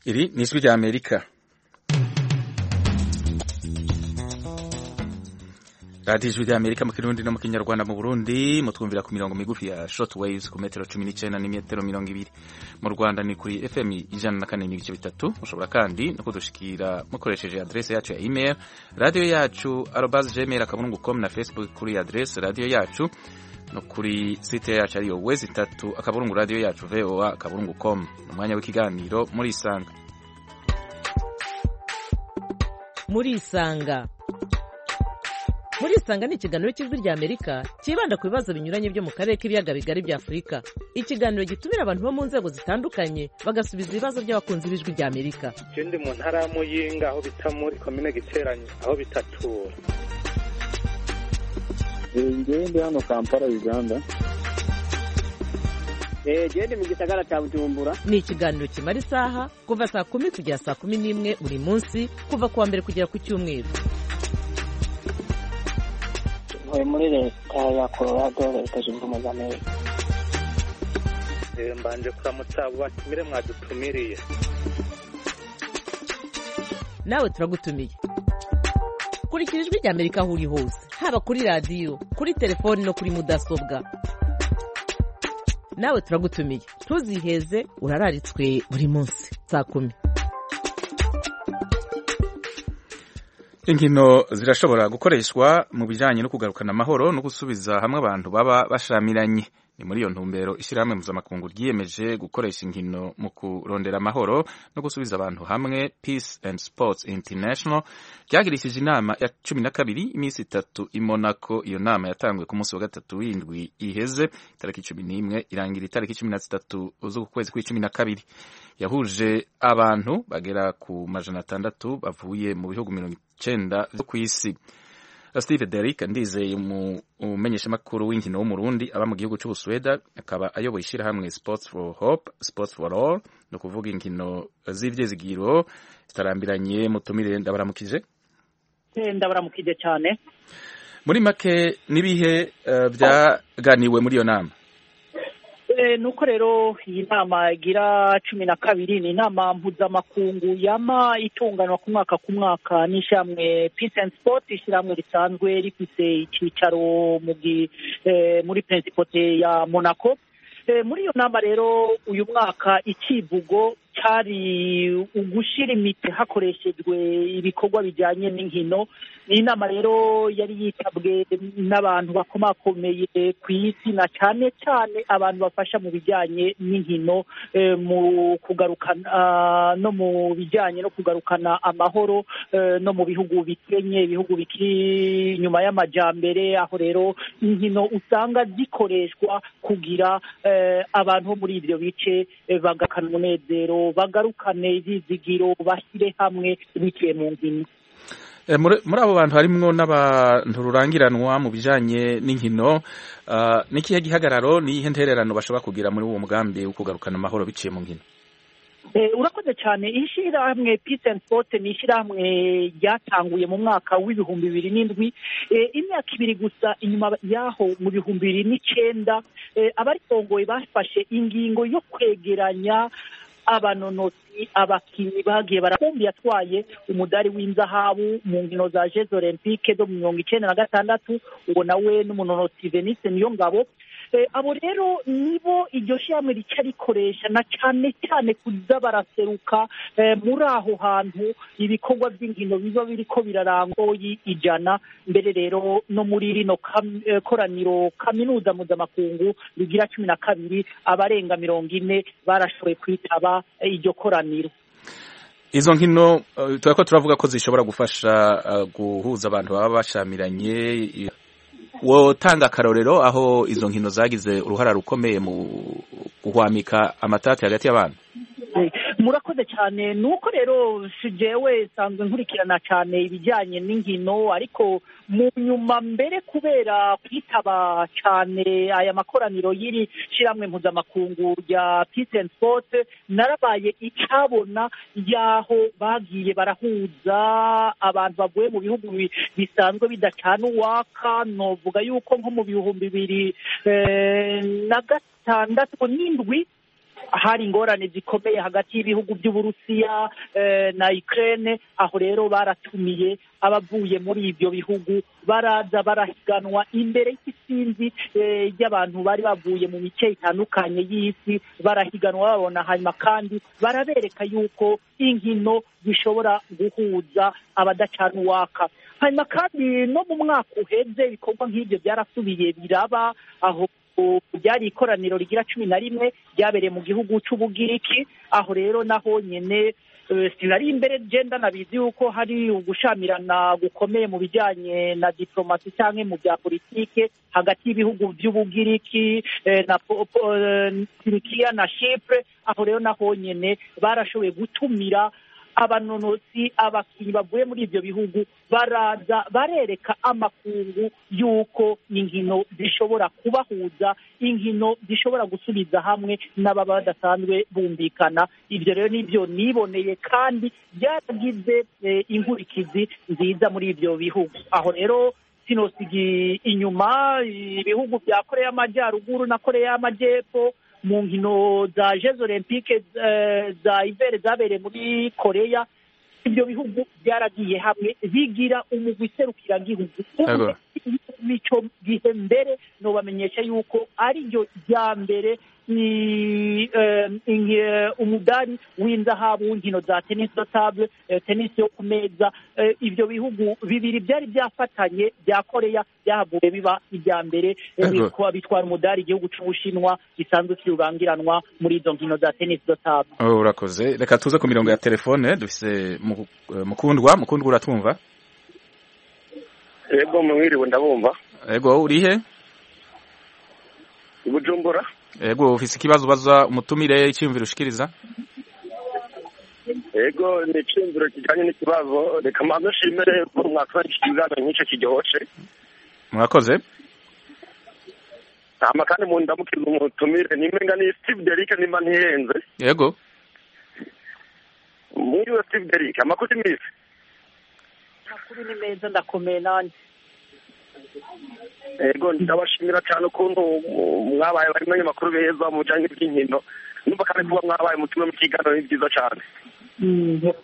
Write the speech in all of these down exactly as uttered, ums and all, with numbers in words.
Iri ni ijwi rya Amerika. Radio ijwi rya Amerika mu Kirundi no mu Kinyarwanda mu Burundi mutwumvira ku mirongo migufi ya short waves ku metero cumi n'icenda n'imetero mirongo ibiri. Mu Rwanda ni kuri F M ijana na kane n'ibice bitatu. Mushobora kandi no kudushikira mukoresheje adresse yacu ya email radio yacu arobase gmail akaburungu com na Facebook kuri adresse radio yacu no kuri site yacu ariyo wezi itatu akaburungu radio yacu voa akaburungu com. Umwanya w'ikiganiro muri Isanga. Muri Isanga. Muri Isanga ni ikiganiro cy'ijwi rya Amerika kibanda ku bibazo binyuranye byo mu karere k'ibiyaga bigari bya Afurika. Ikiganiro gitumira abantu bo mu nzego zitandukanye bagasubiza ibibazo by'abakunzi b'ijwi rya Amerika. Ikindi mu ntara ya Muyinga aho bita muri commune Giteranyi aho bitatura. Ngende hano Kampala Uganda. Eh gende mu gisagara cya Bujumbura. Ni ikiganiro kimara isaha kuva saa kumi kugera saa kumi n'imwe buri munsi kuva kuwa mbere kugera ku cyumweru. Oye muri leta ya Colorado leta zunze ubumwe za Amerika. Eh mbanje kuramutsa batumire mwadutumiriye. Nawe turagutumiye. Kurikira ijwi rya Amerika aho uri hose, haba kuri radio, kuri telefoni no kuri mudasobwa. Nawe turagutumiye. Ntuziheze urararitswe buri munsi saa kumi. Inkino zirashobora gukoreshwa mu bijanye no kugarukana amahoro no gusubiza hamwe abantu baba bashamiranye. Ni muri iyo ntumbero ishyirahamwe mpuzamakungu ryiyemeje gukoresha inkino mu kurondera amahoro no gusubiza abantu hamwe Peace and Sports International ryagirishije inama ya cumi na kabiri iminsi itatu i Monaco. Iyo nama yatangwe ku munsi wa gatatu w'indwi iheze tariki cumi n'imwe irangira itariki cumi na zitatu z'ukwezi kw'icumi na kabiri. Yahuje abantu bagera ku majana atandatu bavuye mu bihugu mirongo icenda vyo kw'isi. Steve Derrick ndizeye umumenyesha makuru w'inkino wo mu Burundi aba mu gihugu cy'Ubusweda akaba ayoboye ishirahamwe Sports for Hope, Sports for All no kuvuga inkino z'ivyezigiro zitarambiranye. Mutumire ndabaramukije. Eh ndabaramukije cyane. Muri make nibihe uh, byaganiwe muri iyo nama? Eh nuko rero iyi nama igira cumi na kabiri ni inama mpuzamakungu yama itunganwa ku mwaka ku mwaka n'ishamwe Peace and Sport, ishyirahamwe risanzwe rifise icicaro mu eh, muri Principauté ya Monaco. Eh, muri iyo nama rero uyu mwaka ikivugo cyari ugushira imiti hakoreshejwe ibikorwa bijyanye n'inkino. Ni inama rero yari yitabwe n'abantu bakomakomeye ku isi na cyane cyane abantu bafasha mu bijyanye n'inkino eh, mu kugarukana uh, no mu bijyanye no kugarukana amahoro uh, no mu bihugu bikenye, ibihugu bikiri nyuma y'amajambere, aho rero inkino usanga zikoreshwa kugira uh, abantu bo muri ibyo bice uh, bagakana umunezero, bagarukane izizigiro, bashyire hamwe biciye mu nkino. E, muri abo bantu harimwo n'abantu rurangiranwa mu bijanye n'inkino. Uh, nikihe gihagararo nihe ntererano bashobora kugira muri uwo mugambi wo kugarukana amahoro biciye mu nkino? Eh urakoze cyane. Ishirahamwe Peace and Sport ni ishirahamwe ryatanguye mu mwaka w'ibihumbi bibiri n'indwi, eh, imyaka ibiri gusa inyuma yaho mu bihumbi bibiri n'icenda eh, abaritongoye bafashe ingingo yo kwegeranya abanonotsi, abakinyi bagiye barakumbi yatwaye umudari w'inzahabu mu nkino za Jeux Olympiques zo mu mirongo icenda na gatandatu, uwo nawe n'umunonotsi Venice Niyongabo. Eh, abo rero nibo iryo shyamwe rica rikoresha na cyane cyane kuza baraseruka eh, muri aho hantu ibikorwa by'inkino biba biriko birarangoyi ijana. Mbere rero no muri rino kam, eh, koraniro kaminuza mpuzamakungu rigira cumi na kabiri abarenga mirongo ine barashoboye kwitaba eh, iryo koraniro. Izo nkino uh, turako turavuga ko zishobora gufasha uh, guhuza abantu baba bashamiranye. Wotanga akarorero aho izo nkino zagize uruhara rukomeye mu guhwamika amatati hagati y'abantu? Murakoze cyane. Nuko rero jewe sanzwe nkurikirana cyane ibijyanye n'inkino, ariko mu nyuma mbere kubera kwitaba cyane aya makoraniro y'iri shiramwe mpuzamakungu rya Peace and Sport, narabaye icabona yaho bagiye barahuza abantu bavuye mu bihugu bisanzwe bidacana uwaka. Novuga yuko nko mu bihumbi bibiri eh, na gatandatu n'indwi hari ingorane zikomeye hagati y'ibihugu by'Uburusiya na Ukraine, aho rero baratumiye abavuye muri ibyo bihugu baraza barahiganwa imbere y'isinzi ry'abantu bari bavuye mu mice itandukanye y'isi, barahiganwa babona, hanyuma kandi barabereka yuko inkino zishobora guhuza abadacana uwaka. Hanyuma kandi no mu mwaka uheze ibikorwa nk'ibyo byarasubiye biraba, aho byari ikoraniro rigira cumi na rimwe ryabereye mu gihugu c'Ubugiriki, aho rero naho nyene sinari imbere genda nabizi yuko hari ugushamirana gukomeye mu bijanye na diplomasi canke mu bya politike hagati y'ibihugu by'Ubugiriki na Turkiya na Chypre, aho rero naho nyene barashoboye gutumira abanonosi, abakinyi bavuye muri ibyo bihugu baraza barereka amakungu yuko inkino zishobora kubahuza, inkino zishobora gusubiza hamwe n'ababa badasanzwe bumvikana. Ibyo rero nibyo niboneye kandi byaragize eh, inkurikizi nziza muri ibyo bihugu. Aho rero sinosigi inyuma ibihugu bya Korea y'Amajyaruguru na Korea y'Amajyepfo mu nkino za Jeux Olympiques za Hiver zabereye muri Korea. Ibyo bihugu byaragiye hamwe bigira umugwi serukiragihugu. Nico gihe mbere no bamenyesha yuko ari ryo rya mbere ni uh, umudari w'inzahabu w'inkino za tennis de table, uh, tennis yo ku meza. Uh, ibyo bihugu bibiri byari byafatanye bya Korea byahavuye biba ibya mbere uh, bitwara umudari igihugu c'Ubushinwa gisanzwe kirurangiranwa muri izo nkino za tennis de table. Oh, urakoze. Reka tuze ku mirongo ya telefone dufise mukundwa mukundwa uratumva? Ego mwiriwe ndabumva. Ego urihe? Ibujumbura. Ego ufise ikibazo baza umutumire iciyumviro ushikiriza? Ego ni iciyumviro kijanye n'ikibazo, reka manze nshimire ko mwakora ikiganiro nk'ico kiryoshye. Murakoze. Hama kandi mu ndamukiriza umutumire nimenga ni Steve Derrick nimba ntihenze. Yego. Mwiriwe Steve Derrick, amakuru misi. Makuru ni meza ndakomeye nanje. Ego ndabashimira cyane ukuntu mwabaye bari makuru beza mu cyangwa by'inkino, numva kandi kuba mwabaye mutumwe mu kiganiro ni byiza cyane. Mm,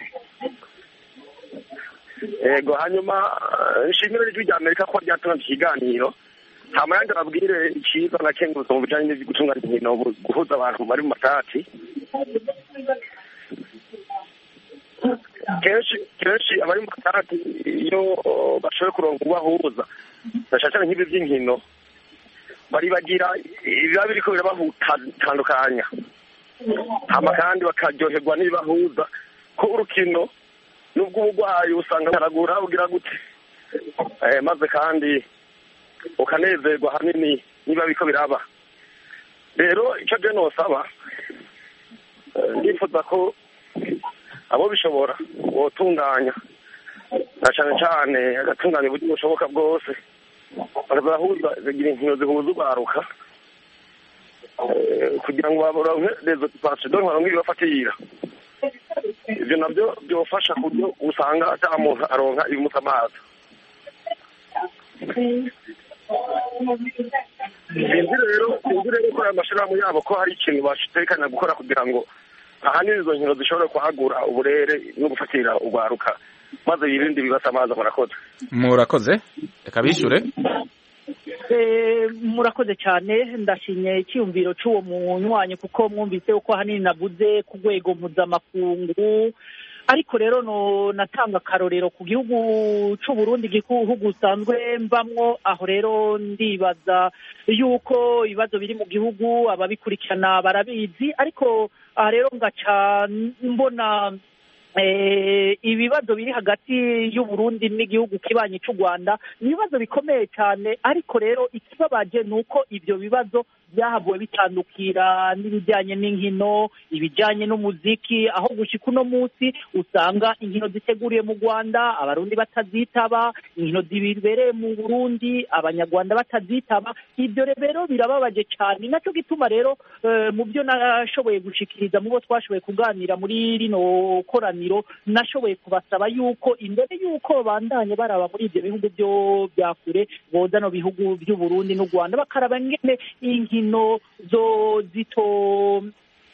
Ego hanyuma nshimira ijwi rya Amerika ko ryatanze ikiganiro. Hama yandi ababwire ikiza na kengurutse mu bijanye n'ivyo gutunganya inkino guhuza abantu bari mu matati. Kenshi kenshi abari mu matati iyo bashoboye kuronka ubahuza bashaka nk'ibi by'inkino bari bagira ibiba biriko birabahutandukanya, hama kandi bakaryoherwa n'ibibahuza ko urukino nubwo ubugwayi usanga haragura ugira gute eh maze kandi ukanezerwa hanini niba biko biraba. Rero ico je nosaba ndifuza ko abo bishobora wotunganya na cyane cyane agatunganya uburyo bushoboka bwose bakazahuza zigira inkino zihuza urwaruka kugira ngo baronke rezo pashe donc baronke ibibafatira. Ibyo nabyo byofasha kuburyo usanga ata muntu aronka ibimutamaza. Sinzi rero sinzi rero ko amashirahamwe yabo ko hari ikintu bashitekanya gukora kugira ngo ahanini izo nkino zishobora kuhagura uburere no gufatira urwaruka maze yirinde bibasamaza. Murakoze. Murakoze. Reka bishure. Eh murakoze cyane, ndashimye icyumviro cy'uwo munywanyi kuko mwumvise uko ahanini navuze ku rwego mpuzamakungu, ariko rero no natanga karorero ku gihugu c'u Burundi, igihugu usanzwe mbamwo. Aho rero ndibaza yuko ibibazo biri mu gihugu ababikurikirana barabizi, ariko aha rero ngaca mbona eh ibibazo biri hagati y'u Burundi n'igihugu kibanye cy'u Rwanda ni ibibazo bikomeye cyane, ariko rero ikibabaje nuko ibyo bibazo byahavuye bitandukira n'ibijyanye n'inkino, ibijyanye n'umuziki, aho gushika uno munsi usanga inkino ziteguriye mu Rwanda abarundi batazitaba, inkino zibereye mu Burundi abanyarwanda batazitaba. Ibyo rero birababaje cyane, nacyo gituma rero uh, mu byo nashoboye gushikiriza mu bo twashoboye kuganira muri rino koraniro, nashoboye kubasaba yuko imbere yuko bandanye baraba muri ibyo bihugu byo bya kure boza no bihugu by'u Burundi n'u Rwanda bakaraba ngene inkino zo zito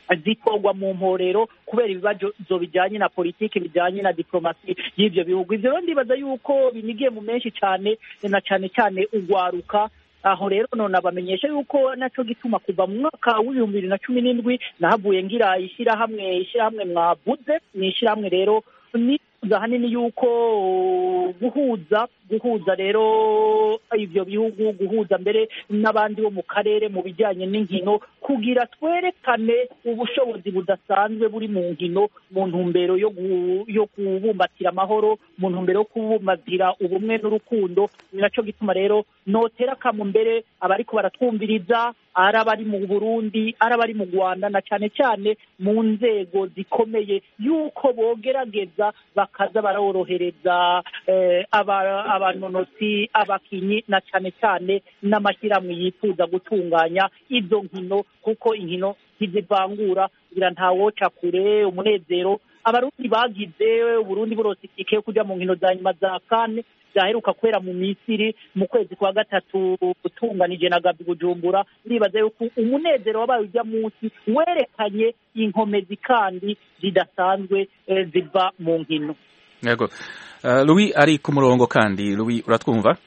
zitorwa mu mporero kubera ibibazo bijyanye na politiki bijyanye na diplomasi y'ibyo bihugu. Ibyo rero ndibaza yuko binigiye mu menshi cyane na cyane cyane ugwaruka. Aho rero none abamenyesha yuko nacyo gituma kuva mu mwaka w'ibihumbi bibiri na cumi n'indwi nahavuye ngira ishyirahamwe ishyirahamwe mwavuze ni ishyirahamwe rero ni hanini yuko guhuza guhuza rero ibyo bihugu guhuza mbere n'abandi bo mu karere mu bijyanye n'inkino kugira twerekane ubushobozi budasanzwe buri mu nkino mu ntumbero yo yo kubumbatira amahoro mu ntumbero yo kubumbatira ubumwe n'urukundo. Ni nacyo gituma rero notera kamo mbere abariko baratwumviriza ari abari mu Burundi ari abari mu Rwanda na cyane cyane mu nzego zikomeye yuko bogerageza bakaza barorohereza eh, abanonotsi abakinyi na cyane cyane n'amashyirahamwe yifuza gutunganya izo nkino kuko inkino ntizivangura kugira ntawoca kure umunezero abarundi bagize Burundi burose itike yo kuja mu nkino za nyuma za kane zaheruka kwera mu Misiri mu kwezi kwa gatatu gutunganije na Gabi Bujumbura. Ndibaza yuko umunezero wabaye ujya munsi werekanye inkomezi kandi zidasanzwe eh, ziva mu nkino. Yego. Uh, Louis ari ku murongo kandi Louis uratwumva?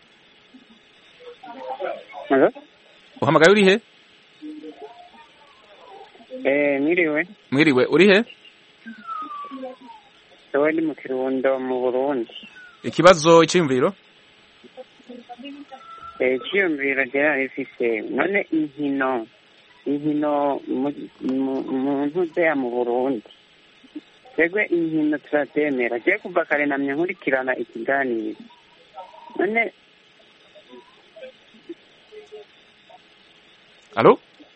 Hello? Uhamagaye uri he? Eh, mwiriwe. Mwiriwe uri he? Ewe ndi mu Kirundo mu Burundi. Ikibazo cy'imviro? Eh, cy'imviro gera ifise none inkino inkino mu ntuze ya mu Burundi. Twebwe inkino turatemera je kuva kare namye nkurikirana ikiganiro. None Allo?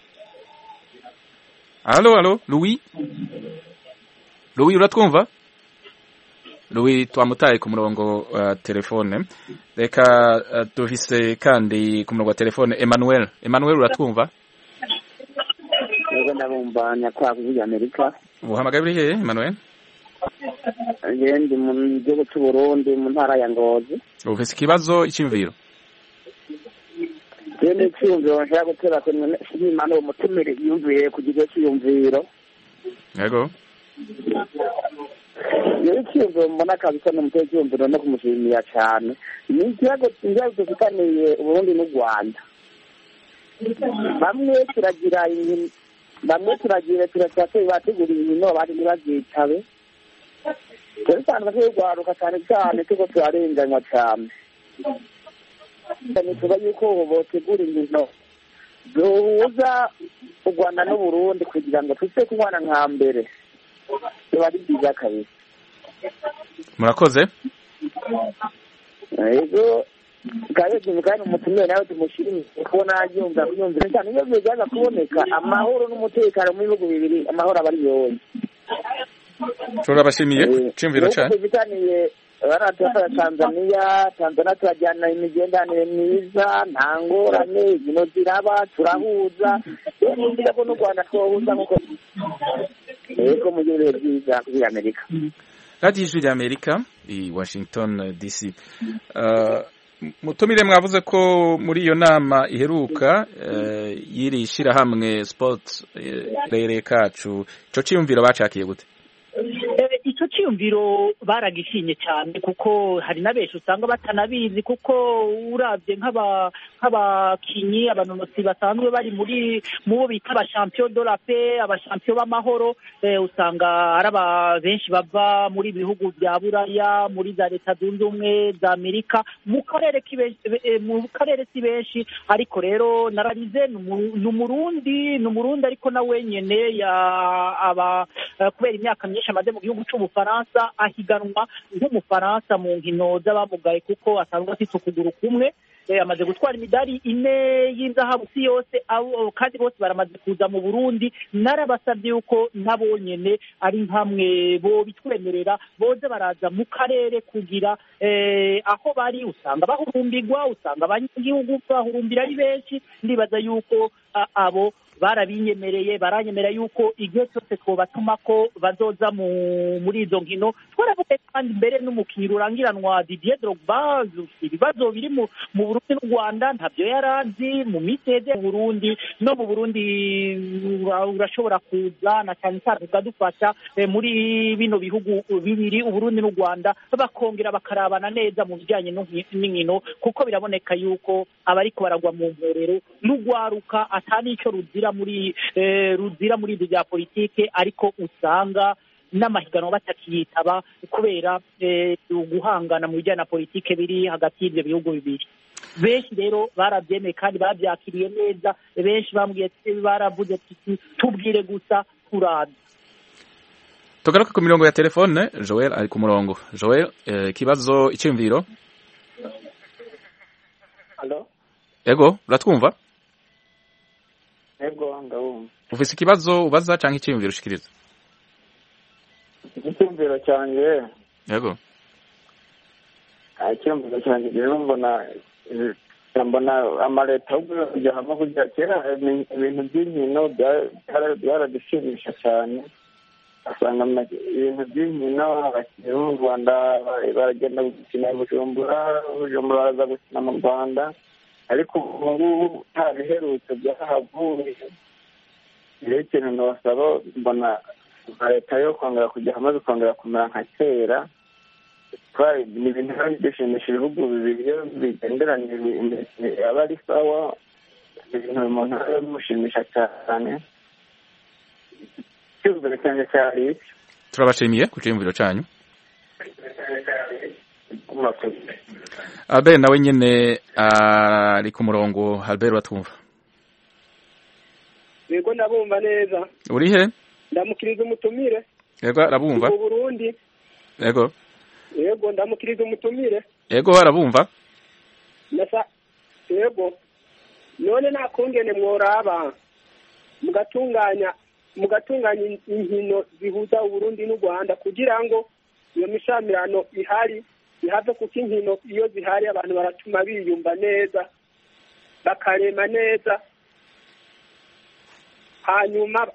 Allo, allo, Louis? Louis uratwumva? Louis twamutaye ku murongo wa telefone. Reka uh, dufise kandi ku murongo wa telefone Emmanuel. Emmanuel uratwumva? Yego ndabumva nyakwa kuri Amerika. Uhamagaye uri he Emmanuel? Ndi mu gihugu cy'u Burundi mu ntara ya Ngozi. Ufise ikibazo cy'imviro? Yende cyumviro nshaka gutera ko n'Imana umutumire yumviye ku gihe cy'iyumviro. Yego. Yari cyumviro mbona kabisa n'umuteye cyumviro no kumushimira cyane. Ni ikibazo cy'ingaruka zifitaniye Burundi n'u Rwanda. Bamwe turagira bamwe turagira turashaka bategura ibintu abandi ntibazitabe. Cyane cyane gwaruka cyane cyane tuko turarenganywa cyane. Tuba yuko botegura inkino duhuza u Rwanda n'u Burundi kugira ngo tuze kubana nka mbere. Tuba ari byiza kabisa. Murakoze. Yego kaje kimukana umutumire nawe tumushimire kubona yumva yumvira cyane iyo byaza kuboneka amahoro n'umutekano mu bihugu bibiri amahoro abari yose. Turabashimiye cimviro cyane. Bitaniye baratufa Tanzania Tanzania turajyana imigendanire myiza nta ngorane ibintu ziraba turahuza n'indira ko n'u Rwanda twohuza nkuko yego mu gihe byiza kuri Amerika. Radio Ijwi Amerika i Washington D C. Uh, mutumire mwavuze ko muri iyo nama iheruka uh, yiri shirahamwe Sport rere kacu ico ciyumviro bacakiye gute? Icyo cyumviro baragishinye cyane kuko hari nabenshi usanga batanabizi kuko uravye nk'aba nk'abakinyi abanonotsi basanzwe bari muri mubo bita aba champion de la paix aba champion b'amahoro eh, usanga araba benshi bava muri bihugu bya Buraya muri za leta zunze ubumwe za Amerika mu karere kibe mu karere si benshi ariko rero nararize n'umurundi n'umurundi ariko na wenyene ya aba uh, kubera imyaka myinshi amaze mu gihugu cy'Ubufaransa ahiganwa nk'umufaransa mu nkino z'abamugaye kuko asanzwe afite ukuguru kumwe amaze gutwara imidari ine y'inzahabu si yose kandi bose baramaze kuza mu Burundi. Narabasabye yuko nabo nyene ari nkamwe bo bitwemerera boze baraza mu karere kugira eh, aho bari usanga bahurumbirwa usanga abanyagihugu bahurumbira ari benshi. Ndibaza yuko abo barabinyemereye baranyemerera yuko igihe cyose twobatuma ko bazoza muri izo nkino. Twaravuye kandi mbere n'umukinnyi rurangiranwa Didier Drogba ibibazo biri mu Burundi n'u Rwanda ntabyo yarazi mu misede mu Burundi no mu Burundi urashobora kuza na cyane cyane ukadufasha muri bino bihugu bibiri Uburundi n'u Rwanda bakongera bakarabana neza mu bijyanye n'inkino kuko biraboneka yuko abariko baragwa mu mporero n'ugwaruka atani icyo ruzira muri ruzira muri ibyo bya politike ariko usanga n'amahiganwa batakiyitaba kubera guhangana mu bijyanye na politike biri hagati y'ibyo bihugu bibiri. Benshi rero barabyemeye kandi babyakiriye neza, benshi bambwiye baravuze ati tubwire gusa turaza. Tugaruka ku mirongo ya telefone. Joel ari ku murongo. Joel, ikibazo eh, icyumviro. Hello? Ego, uratwumva? Ego, ndabumva. Ufise ikibazo ubaza canke icyumviro ushikiriza? Icyumviro cyanjye. Ego. Icyumviro cyanjye rero mbona mbona amaleta y'ubuyobozi hama kujya kera ibintu by'inkino byaradushimisha cyane. Asanga ibintu by'inkino abakinnyi bo mu Rwanda baragenda gukina i Bujumbura, Bujumbura baraza gukina mu Rwanda, ariko ubu ngubu nta biherutse byahavuye. Rero ikintu nabasaba mbona leta yo kongera kujya hamwe bikongera kumera nka kera. Ni ibintu bishimisha ibihugu bibiri iyo bigenderanye aba ari sawa, ibintu umuntu bimushimisha cyane. Icyumviro cyanjye cyari iki? Turabashimiye ku cyumviro cyanyu. Albert nawe nyene ari ku murongo. Albert batumva? Yego ndabumva neza. Uri he? Ndamukiriza umutumire. Yego arabumva. Mu Burundi. Yego. Yego ndamukiriza umutumire. Yego arabumva. Nasa yego. None nakungene mworaba mugatunganya mugatunganya inkino zihuza Uburundi n'u Rwanda kugira ngo iyo mishamirano ihari ihave kuko inkino iyo zihari abantu baratuma biyumva neza bakarema neza hanyuma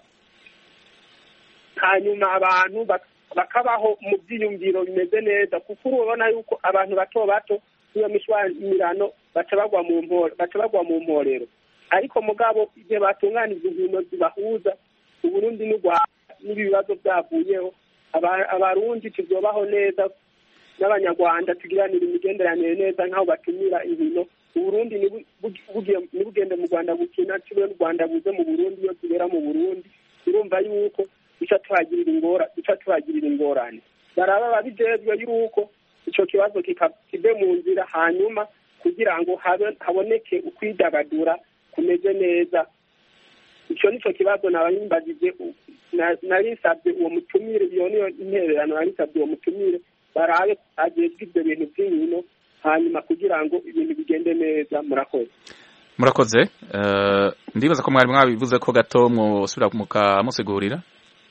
hanyuma abantu bakabaho mu byiyumviro bimeze neza kuko urabona yuko abantu bato bato iyo mishwamirano baca bagwa mu mporo baca bagwa mu mporero ariko mugabo igihe batunganije inkino zibahuza Uburundi n'u Rwanda n'ibibazo byavuyeho abarundi tuzobaho neza n'abanyarwanda tugiranira imigenderanire neza nk'aho batumira inkino. Uburundi nibugende mu Rwanda gukina kibe n'u Rwanda buze mu Burundi iyo tubera mu Burundi urumva yuko duca tuhagirira ingora duca tuhagirira ingorane baraba babijejwe yuko ico kibazo kibe mu nzira hanyuma kugira ngo haboneke ukwidagadura kumeze neza. Ico nico kibazo nabayimbagije narisabye uwo mutumire iyo niyo intererano narisabye uwo mutumire barabe agezwe ibyo bintu by'inkino hanyuma kugira ngo ibintu bigende neza. Murakoze. Murakoze. Uh, ndibaza ko mwari mwabivuze ko gato mwosubira mukamusigurira.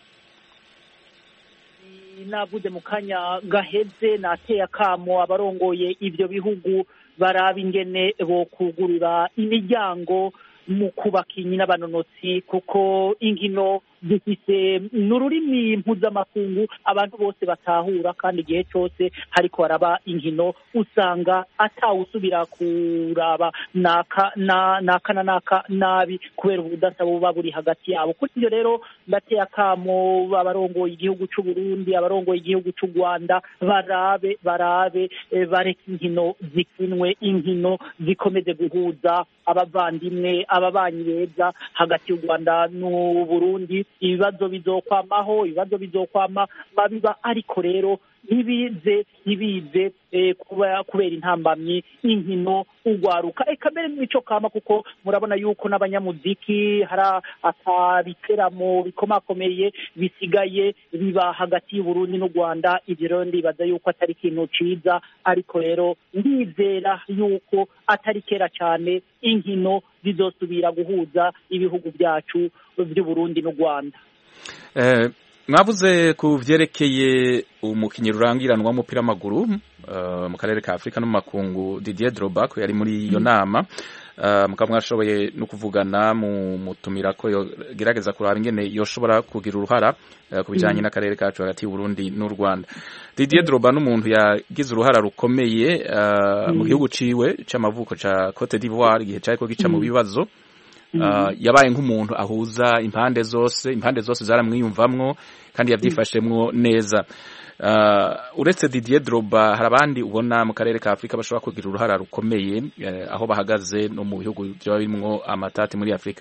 Navuze mu kanya gaheze nateye akamo abarongoye ibyo bihugu baraba ingene bo kugurura imiryango mu kubaka inkino n'abanonotsi kuko inkino zifise n'ururimi mpuzamakungu abantu bose batahura kandi igihe cyose hariko haraba inkino usanga atawusubira kuraba naka na naka na naka nabi kubera ubudasa buba buri hagati yabo. Kuri ibyo rero ndateye akamo abarongoye igihugu cy'u Burundi abarongoye igihugu cy'u Rwanda barabe barabe e, bareke inkino zikinwe inkino zikomeze guhuza abavandimwe ababanyi beza hagati y'u Rwanda n'u Burundi. Ibibazo bizokwamaho ibibazo bizokwama babiba ariko rero ntibize ntibize eh, kuba kubera intambamyi inkino ugwaruka eka mbere n'ico kama kuko murabona yuko n'abanyamuziki hari akabiteramo bikomakomeye bisigaye biba hagati y'u Burundi n'u Rwanda. Ivyo rero ndibaza yuko atari ikintu ciza ariko rero ndizera yuko atari kera cyane inkino zizosubira guhuza ibihugu byacu by'u Burundi n'u Rwanda. Eh mwavuze ku vyerekeye umukinyi rurangiranwa w'umupira w'amaguru uh, mu karere ka Afrika no mu makungu Didier Drogba ko yari muri iyo nama mukaba mwashoboye no kuvugana mu mutumira ko yogerageza kuraba ingene yoshobora kugira uruhara ku bijanye n'akarere kacu hagati y'u Burundi n'u Rwanda. Didier Drogba n'umuntu yagize uruhara rukomeye mu gihugu ciwe c'amavuko ca Cote d'Ivoire igihe cariko gica mu bibazo. Yabaye nk'umuntu ahuza impande zose, impande zose zaramwiyumvamwo kandi yavyifashemwo neza. Uh, uretse Didier Drogba hari abandi ubona mu karere ka Afrika bashobora kugira uruhara rukomeye uh, aho bahagaze no mu bihugu byo birimwo amatati muri Afrika.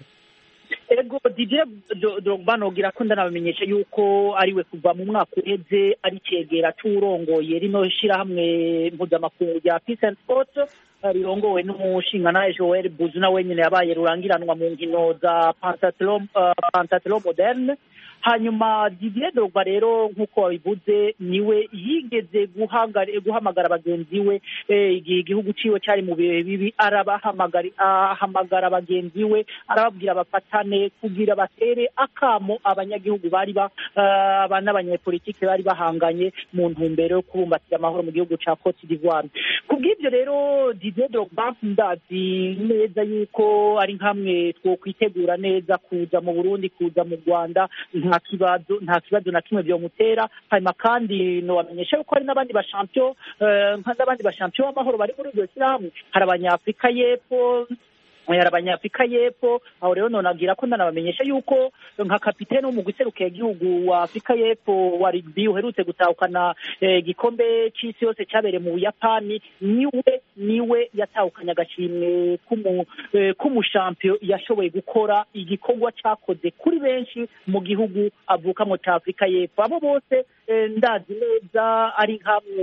Ego Didier Drogba nogira ko ndanabamenyesha yuko ariwe kuva mu mwaka uheze ari cegera c'urongoye rino shirahamwe mpuzamakungu rya Peace and Sport rirongowe n'umushinga na Joel Buzuna wenyene yabaye rurangiranwa mu nkino za pentathlon uh, pentathlon moderne. Hanyuma Didier Drogba rero nk'uko wabivuze niwe yigeze guhamagara bagenzi we igihe igihugu ciwe cyari mu bihe bibi arabahamagara ahamagara bagenzi we arababwira bafatane kugira batere akamo abanyagihugu bari ba n'abanyepolitike bari bahanganye mu ntumbero yo kubumbatira amahoro mu gihugu ca Cote d'Ivoire. Kubw'ivyo rero Didier Drogba ndazi neza yuko ari nkamwe two kwitegura neza kuza mu Burundi kuza mu Rwanda nta kibazo nta kibazo na kimwe byomutera. Hanyuma kandi no wamenyesha yuko hari n'abandi ba champion nk'abandi ba champion w'amahoro bari muri iryo shyirahamwe. Hari abanyafrika y'epfo hari abanyafrika y'epfo aho rero nonagira ko ndanabamenyesha yuko nka kapitene wo mu guserukira igihugu wa Afrika y'epfo wa rugby uherutse gutahukana igikombe c'isi yose cyabereye mu Buyapani niwe niwe yatahukanye agashimwe k'umushampion yashoboye gukora igikorwa cyakoze kuri benshi mu gihugu avukamo ca Afrika y'epfo. Abo bose ndazi neza ari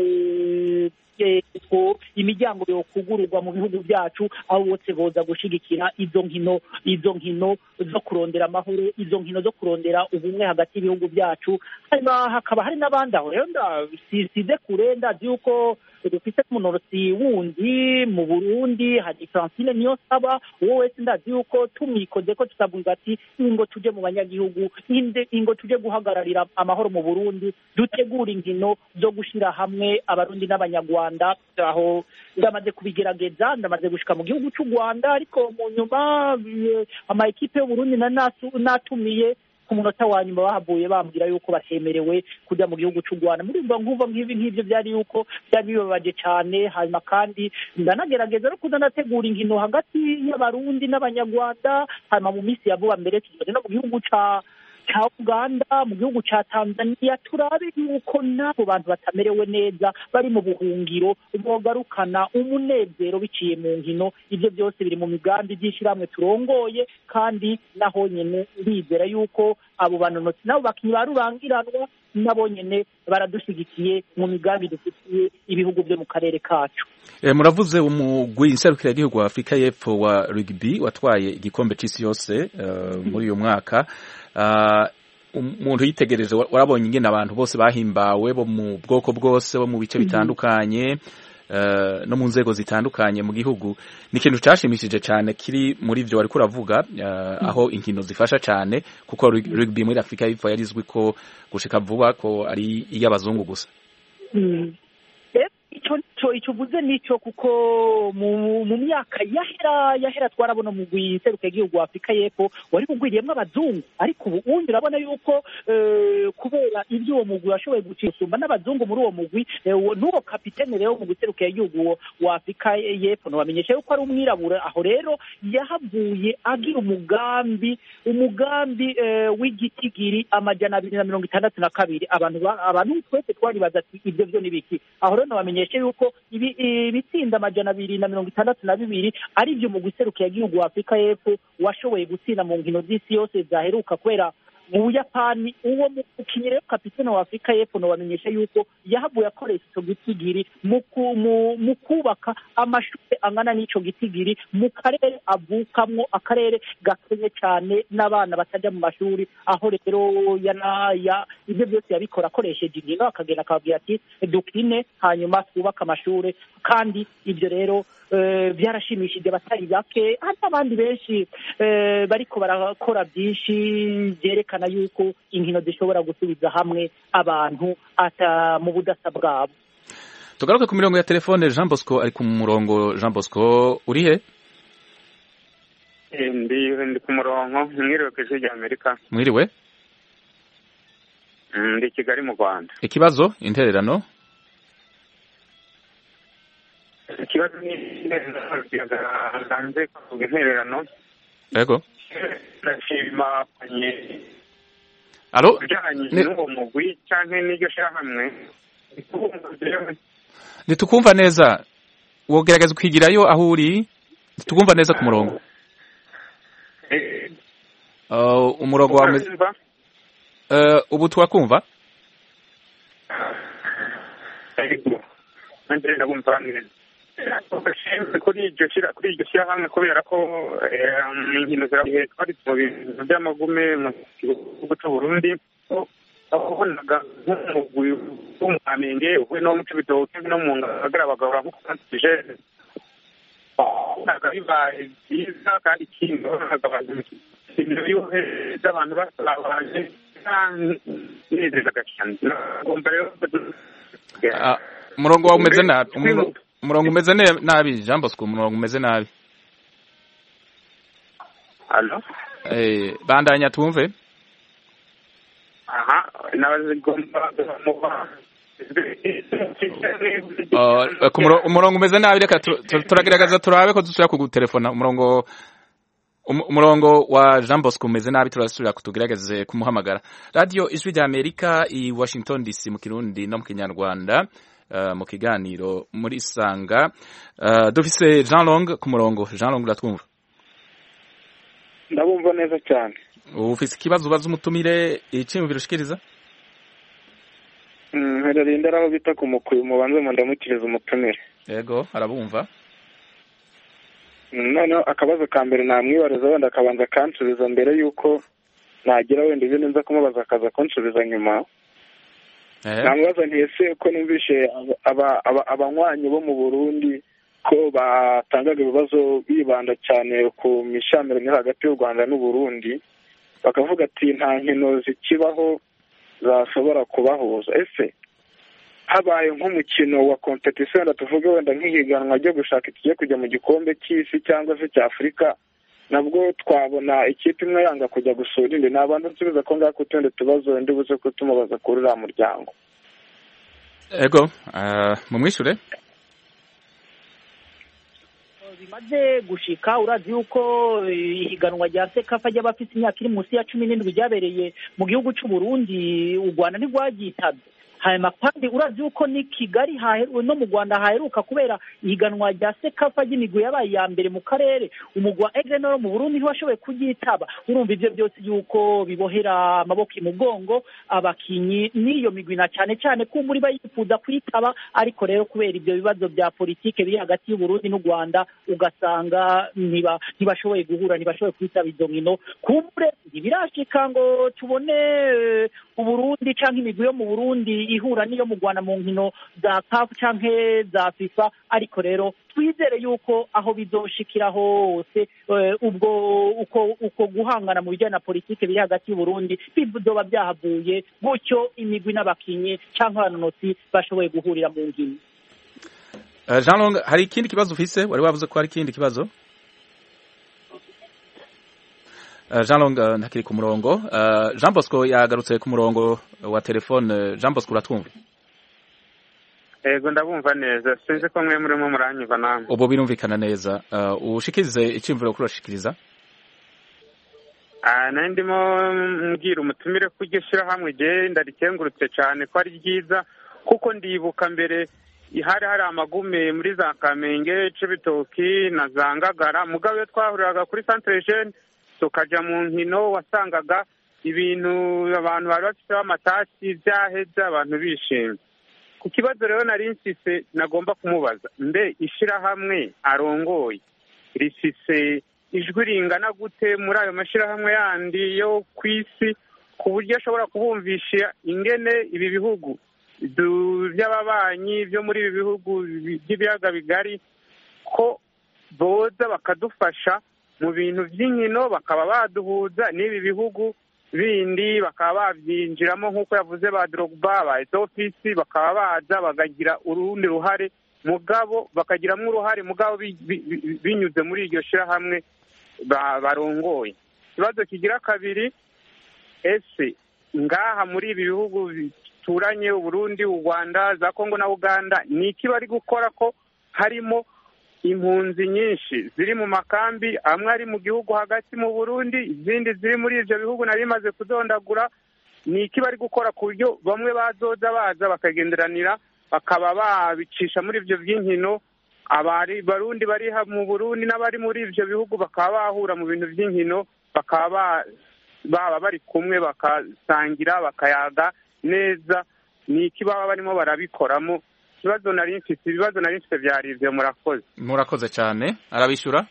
hamwe ko imiryango yo kugururwa mu bihugu byacu aho bose boza gushigikira izo nkino izo nkino zo kurondera amahoro, izo nkino zo kurondera ubumwe hagati y'ibihugu byacu. Hanyuma hakaba hari n'abandi aho rero ndasize kure ndazi yuko dufite umunorosi wundi mu Burundi hari Francine niyo saba uwo wese ndazi yuko tumikoze ko tutavuga ati ingo tuje mu banyagihugu inde ingo tuje guhagararira amahoro mu Burundi dutegura inkino zo gushira hamwe abarundi n'abanyarwanda. Aho ndamaze kubigerageza ndamaze gushika mu gihugu cy'u Rwanda ariko mu nyuma ama equipe y'u Burundi na natumiye ku munota wa nyuma bahavuye bambwira yuko batemerewe kujya mu gihugu cy'u Rwanda. Muri mba nkuva nk'ibi nk'ivyo byari yuko byari bibabaje cyane. Hanyuma kandi ndanagerageza no kudanategura inkino hagati y'abarundi n'abanyarwanda. Hanyuma mu minsi ya vuba mbere tugeze no mu gihugu ca ca Uganda mu gihugu ca Tanzania turabe yuko nabo bantu batamerewe neza bari mu buhungiro bogarukana umunezero biciye mu nkino. Ivyo byose biri mu migambi by'ishiramwe turongoye kandi naho nyene ndizera yuko abo banonotsi nabo bakinyi barurangiranwa nabo nyene baradushigikiye mu migambi dufitiye ibihugu byo mu karere kacu. E, muravuze umugwi inserukira igihugu wa Afrika y'epfo wa rugby watwaye igikombe c'isi yose uh, muri uyu mwaka. Umuntu uh, yitegereje warabonye ingene abantu bose bahimbawe bo mu bwoko bwose bo mu bice bitandukanye uh, no mu nzego zitandukanye mu gihugu. Ni ikintu cyashimishije cyane kiri muri ivyo wari kuravuga uh, aho inkino zifasha cyane kuko rugby muri Afrika y'epfo yarizwi ko gushika vuba ko ari iy'abazungu gusa. Mm. Ico ico buze nico kuko mu mu myaka yahera yahera twarabona mu gwiseruka igihugu wa Afrika y'epfo wari kugwiriyemwe abazungu ariko ubu undi urabona yuko uh, kubera ibyo uwo mugwi washoboye gucisumba n'abazungu muri uwo mugwi uh, n'uwo kapitene rero mu guseruka igihugu wa Afrika y'epfo no bamenyesha yuko ari umwirabura. Aho rero yahavuye agira umugambi umugambi uh, w'igitigiri amajana abiri na mirongo itandatu na kabiri abantu abantu twese twaribaza ati ibyo byo nibiki. Aho rero no bamenyesha yuko ibitsinda amajana abiri na mirongo itandatu na bibiri ari byo mu guserukira igihugu wa Afrika y'epfo washoboye gutsinda mu nkino z'isi yose zaheruka kubera mu Buyapani. Uwo mukinyi rero kapitene wa Afrika y'epfo no bamenyesha yuko yahabuye akoresha ico gitigiri mu kubaka amashuri angana n'ico gitigiri mu karere avukamwo, akarere gakenye cyane n'abana batajya mu mashuri. Aho rero yana ibyo byose yabikora akoresheje inkino akagenda akabwira ati dukine hanyuma twubaka amashuri. Kandi ibyo rero byarashimishije batari bake. Hari abandi benshi bariko barakora byinshi byerekana yuko inkino zishobora gusubiza hamwe abantu ata mu budasa bwabo. Tugaruke ku mirongo ya telefone. Jean Bosco ari ku murongo. Jean Bosco uri he? ndi ndi ku murongo mwiriwe ku ijwi rya Amerika. Mwiriwe. Ndi Kigali mu Rwanda. Ikibazo intererano. Ikibazo ni hanze ku intererano. Yego. Ndashima kwenye Alo? N'uwo mugwi canke n'iryo shirahamwe. Ntitukumva neza. Wogerageza kwigirayo aho uri? Ntitukumva neza ku murongo. Uh, umurongo wa uh, ubu twakumva? kuri iryo shira kuri iryo shyirahamwe kubera ko inkino zirabihe twari mu bintu by'amagume mu gihugu cy'u Burundi wabonaga nk'umugwi w'umwamenge uvuye no mu Cibitoke no mu Ngagara bagahora nk'ukwantije naga bibaye byiza kandi ikindi abantu ibintu by'ubuheza abantu basabanje nezezaga cyane ngomba rero umurongo wawe umeze nabi umurongo umeze nabi Jean Bosco umurongo umeze nabi. Allo eh bandanya tumve. Aha nabaze gomba muba uh, umurongo umeze nabi reka turagerageza turabe ko dusubira kugutelefona umurongo umurongo wa Jean Bosco umeze nabi turasubira kutugerageze kumuhamagara. Radio Ijwi rya Amerika i Washington D C mu Kirundi no mu Kinyarwanda. Uh, mu kiganiro muri Sanga uh, dufise Jean Long ku murongo. Jean Long uratwumva? Ndabumva neza cyane. Ufise ikibazo ubaza umutumire iciyumviro ushikiriza? Mm, hererindira aho bita ku mukuyu mubanze mu ndamukiriza umutumire. Yego arabumva. Mm, none akabazo ka mbere namwibariza wenda akabanza kansubiza mbere yuko nagira wenda ibyo nza kumubaza akaza kunsubiza nyuma. Namwaza ntiyese ko numvishe abanywanyi bo mu Burundi ko batangaga ibibazo bibanda cyane ku mishamirano hagati y'u Rwanda n'u Burundi bakavuga ati nta nkino zikibaho zashobora kubahuza. Ese habaye nk'umukino wa competition tuvuge wenda nk'ihiganwa ryo gushaka ikigiye kujya mu gikombe cy'isi cyangwa se cya Afurika nabwo twabona ikipe imwe yanga kujya gusura indi nabantu nsubiza ko ngako utundi tubazo ndi buze ko tumubaza kuri uriya muryango. Ego uh, mumwishure bimaze gushika urazi yuko ihiganwa rya Sekafa ry'abafite imyaka iri munsi ya cumi n'indwi ryabereye mu gihugu cy'u Burundi u Rwanda ntirwagitabye. Hanyuma kandi urazi yuko ni Kigali no mu Rwanda haheruka kubera ihiganwa rya Sekafa ry'imigwi yabaye ya mbere mu karere umugwa Egenoro mu Burundi ntiwashoboye kugitaba. Urumva ivyo byose yuko bibohera amaboko imugongo abakinyi n'iyo migwi na cyane cyane ko muri bayifuza kwitaba ariko rero kubera ivyo bibazo bya politike biri hagati y'u Burundi n'u Rwanda ugasanga niba ntibashoboye guhura ntibashoboye kwitaba izo nkino kumbure ntibirashika ngo tubone u Burundi canke imigwi yo mu Burundi ihura niyo mu Rwanda mu nkino za C A F canke za FIFA ariko rero twizere yuko aho bizoshikira hose ubwo uko uko guhangana mu bijyana na politike biri hagati y'u Burundi bizoba byahavuye gutyo imigwi n'abakinyi canke abanonotsi bashoboye guhurira mu nkino. uh, Jean Long hari ikindi kibazo ufise wari wavuze ko hari ikindi kibazo? Uh, Jean Long uh, ntakiri ku murongo. uh, Jean Bosco yagarutse ku murongo wa telefone. Jean Bosco uratwumva? Ego ndabumva neza sinzi ko mwe murimo muranyumva namwe. Ubu birumvikana neza. uh, ushikirize icimviro kurashikiriza? Ah nandi mo mbwira umutumire kugishyira hamwe je ndarikengurutse cyane ko ari ryiza kuko ndibuka mbere ihari hari amagume muri za Kamenge Cibitoki na za Ngagara mugabe twahuriraga kuri Centre Jeune tukaja mu nkino wasangaga ibintu abantu bari bafite amatasi byaheza abantu bishimye. Ku kibazo rero nari nsise nagomba kumubaza mbe ishira hamwe arongoye risise ijwi ringana gute muri ayo mashirahamwe yandi yo kwisi ku buryo ashobora kubumvisha ingene ibi bihugu by'ababanyi byo muri ibi bihugu by'ibiyaga bigari ko boza bakadufasha mu bintu by'inkino bakaba baduhuza n'ibi bihugu bindi bakaba babyinjiramo nk'uko yavuze ba Drogba ba Etofisi bakaba baza bagagira urundi ruhare mugabo bakagiramo uruhare mugabo binyuze muri iryo shirahamwe barongoye. Ikibazo kigira kabiri, ese ngaha muri ibi bihugu bituranye Uburundi, u Rwanda, za Kongo na Uganda, ni iki bari gukora ko harimo impunzi nyinshi ziri mu makambi, amwe ari mu gihugu hagati mu Burundi, izindi ziri muri ivyo bihugu nari bimaze kuzondagura? Ni iki bari gukora ku buryo bamwe bazoza baza bakagenderanira bakaba babicisha muri ivyo vy'inkino, abari barundi bari mu Burundi n'abari muri ivyo bihugu bakaba bahura mu bintu vy'inkino, bakaba baba bari kumwe bakasangira bakayaga neza? Ni iki baba barimo barabikoramo? Ibibazo nari mfite ibibazo nari mfite byari ivyo. Murakoze. Murakoze cyane. Arabishura?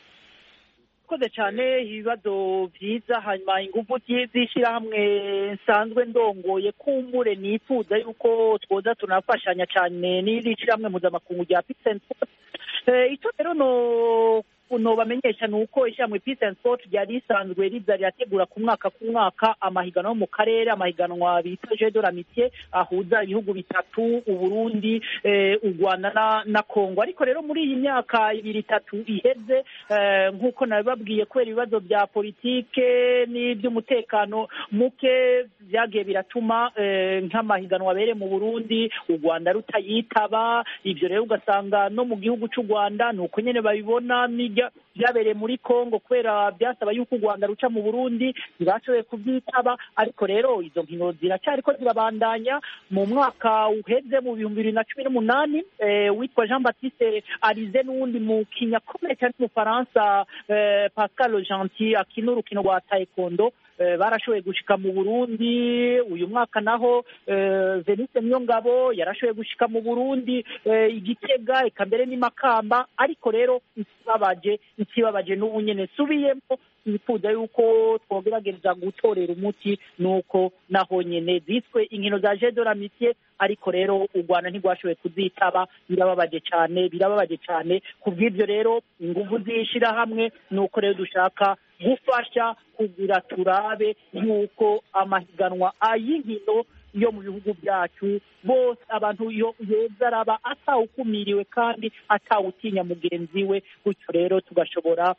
Murakoze cyane. Ibibazo byiza. Hanyuma ingufu z'ishyirahamwe nsanzwe ndongoye kumbure nifuza yuko twoza tunafashanya cyane n'iri shyirahamwe mpuzamakungu rya Peace and Sport. Icyo rero no no bamenyesha nuko ishyirahamwe Peace and Sport ryari risanzwe riza rirategura ku mwaka ku mwaka amahiganwa yo mu karere, amahiganwa bita Jeux de l'Amitié ahuza ibihugu bitatu, Uburundi, u Rwanda na, na Kongo. Ariko rero muri iyi myaka ibiri itatu iheze, nk'uko nabibabwiye, kubera ibibazo bya politike n'iby'umutekano muke byagiye biratuma nk'amahiganwa abere mu Burundi, u Rwanda rutayitaba. Ibyo rero ugasanga no mu gihugu cy'u Rwanda nuko nyene babibona, n'ijya byabereye muri Kongo kubera byasaba yuko u Rwanda ruca mu Burundi ntibashoboye kubyitaba. Ariko rero izo nkino ziracyariko zirabandanya. Mu mwaka uheze mu bihumbi bibiri na cumi n'umunani witwa Jean Baptiste Arize n'uwundi mukinnyi akomeye cyane w'umufaransa Pascal Gentil akina urukino rwa taekwondo barashoboye gushika mu Burundi. Uyu mwaka naho Venise Niyongabo yarashoboye gushika mu Burundi, Igitega, eka mbere ni Makamba. Ariko rero ikibabaje ikibabaje n'ubu nyene subiyemo, nifuza yuko twogerageza gutorera umuti nuko naho nyene ziswe inkino za Jeux de l'Amitié. Ariko rero u Rwanda ntigwashoboye kuzitaba. Birababaje cyane, birababaje cyane. Kubw'ibyo rero ingufu zishira hamwe nuko rero dushaka gufasha kugira turabe yuko amahiganwa ay'inkino yo mu bihugu byacu bose abantu yo yeza araba atawukumiriwe kandi atawutinya mugenzi we. Gutyo rero tugashobora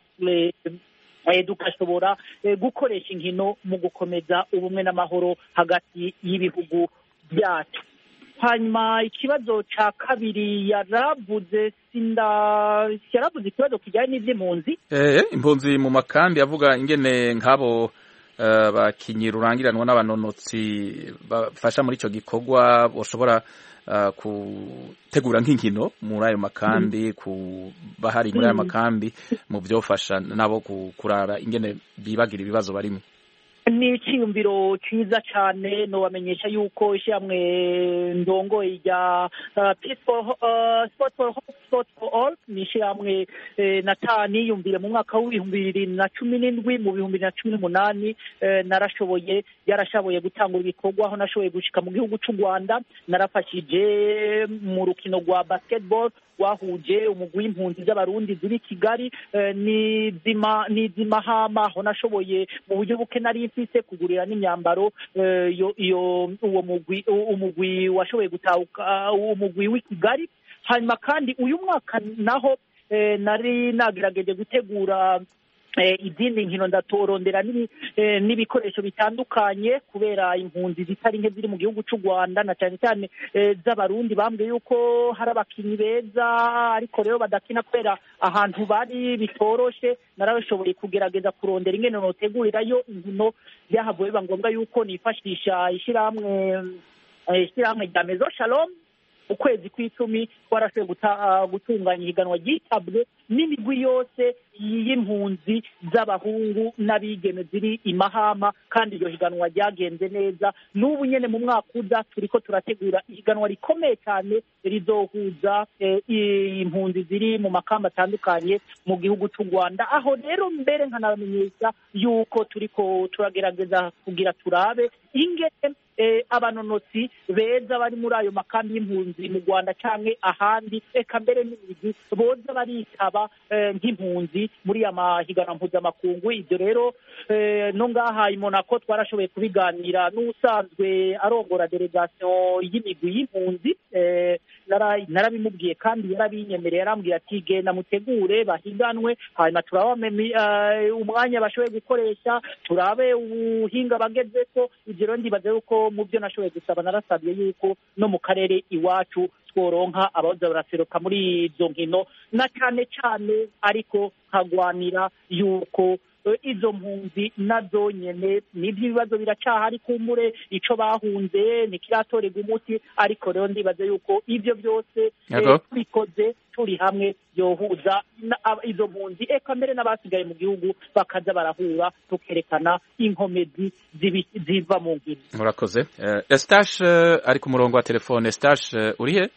tugashobora gukoresha inkino mu gukomeza ubumwe n'amahoro hagati y'ibihugu byacu. Hanyuma ikibazo ca kabiri yaravuze sinda yaravuze ikibazo kijyanye n'ivy'impunzi. Eh, impunzi mu makambi avuga ingene nk'abo uh, bakinyi rurangiranwa n'abanonotsi bafasha muri ico gikorwa boshobora uh, gutegura nk'inkino muri ayo makambi, mm. kuba hari muri ayo makambi mu vyofasha nabo kurara ingene bibagira ibibazo barimo. Ni icyiyumviro cyiza cyane. No bamenyesha yuko ishyirahamwe ndongoye rya Peace for Sport for Sport for All ni ishyirahamwe natani yumvire mu mwaka w'ibihumbi bibiri na cumi n'indwi mu bihumbi bibiri na cumi n'umunani narashoboye yarashoboye gutanga ibikorwa aho nashoboye gushika mu gihugu cy'u Rwanda. Narafashije mu rukino rwa basketball wahuje umugwi w'impunzi z'abarundi ziri Kigali ni zima ni zimahama aho nashoboye mu buryo buke nari mfise kugurira n'imyambaro iyo iyo uwo mugwi umugwi washoboye gutauka umugwi w'i Kigali. Hanyuma kandi uyu mwaka naho nari nagerageje gutegura izindi nkino ndatorondera n'ibikoresho bitandukanye kubera impunzi zitari nke ziri mu gihugu cy'u Rwanda na cyane cyane z'abarundi bambwiye yuko hari abakinyi beza ariko rero badakina kubera ahantu bari bitoroshe. Narashoboye kugerageza kurondera ingene notegurirayo inkino. Byahavuye biba ngombwa yuko nifashisha ishyirahamwe ishyirahamwe rya Maison Shalom. Ukwezi kw'icumi twarashoboye gutunganya ihiganwa ryitabwe n'imigwi yose y'impunzi z'abahungu n'abigeme ziri imahama, kandi iryo higanwa ryagenze neza. N'ubu nyene mu mwaka uza turiko turategura ihiganwa rikomeye cyane rizohuza impunzi ziri mu makamba atandukanye mu gihugu cy'u Rwanda. Aho rero mbere nkanabamenyesha yuko turiko turagerageza kugira turabe ingene Eh, abanonotsi beza bari muri ayo makambi y'impunzi mu Rwanda canke ahandi, eka mbere n'imigi boza baritaba eh, nk'impunzi muri ya mahiganwa mpuzamakungu. Ibyo rero eh, no ngaha i Monaco twarashoboye kubiganira n'usanzwe arongora delegation y'imigwi y'impunzi eh, narabimubwiye kandi yarabinyemereye, yarambwiye ati genda mutegure bahiganwe, hanyuma turabe umwanya bashoboye gukoresha, turabe ubuhinga bageze ko. Ibyo rero ndibaza yuko mu byo nashoboye gusaba narasabye yuko no mu karere iwacu tworonka abaza baraseruka muri izo nkino, na cyane cyane ariko nkagwanira yuko izo mpunzi nazo nyene nibyo ibibazo biracahari kumbure ico bahunze nikiratorega umuti, ariko rero ndibaze yuko ibyo byose bikoze turi hamwe yohuza izo mpunzi eka mbere n'abasigaye mu gihugu bakaza barahura tukerekana inkomezi ziva mu nkino. Murakoze. uh, Eustache uh, ari ku murongo wa telefone. Eustache uh, uri he?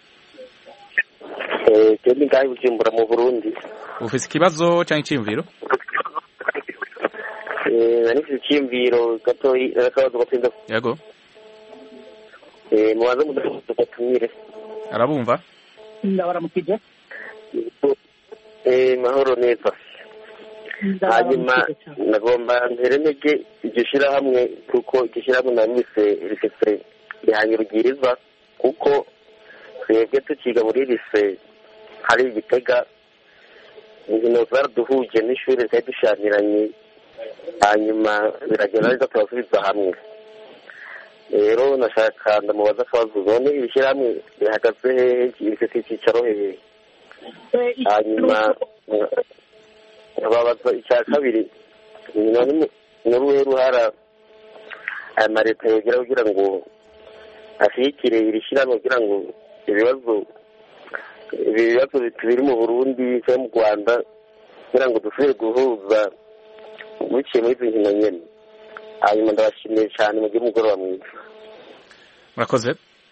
eh kendi ngaho Bujumbura mu Burundi. Ufise ikibazo cyangwa iciyumviro? eh nani icyumviro gato akabazo gatsinda. Yego. eh muwaze mudatumire. Arabumva? Ndabaramukije. eh mahoro neza. Hanyuma nagomba nterenege igishira hamwe kuko igishira hamwe namise rifise bihanyurugiriza kuko twebwe tukiga muri lise hari igitega inkino zaraduhuje n'ishuri zari dushamiranye, hanyuma biragenda neza turasubiza hamwe. Rero nashaka ndamubaza akabazo, none ibishyira hamwe bihagaze hehe, bifite icyicaro hehe? Hanyuma babaza icya kabiri, none n'uruhe ruhara aya mareta yogira kugira ngo ashyigikire iri shyirahamwe kugira ngo ibibazo ibibazo biri mu Burundi cyangwa mu Rwanda kugira ngo dusubire guhuza biciye muri izi nkino nyene. Hanyuma ndabashimiye cyane mu mugoroba mwiza. Murakoze.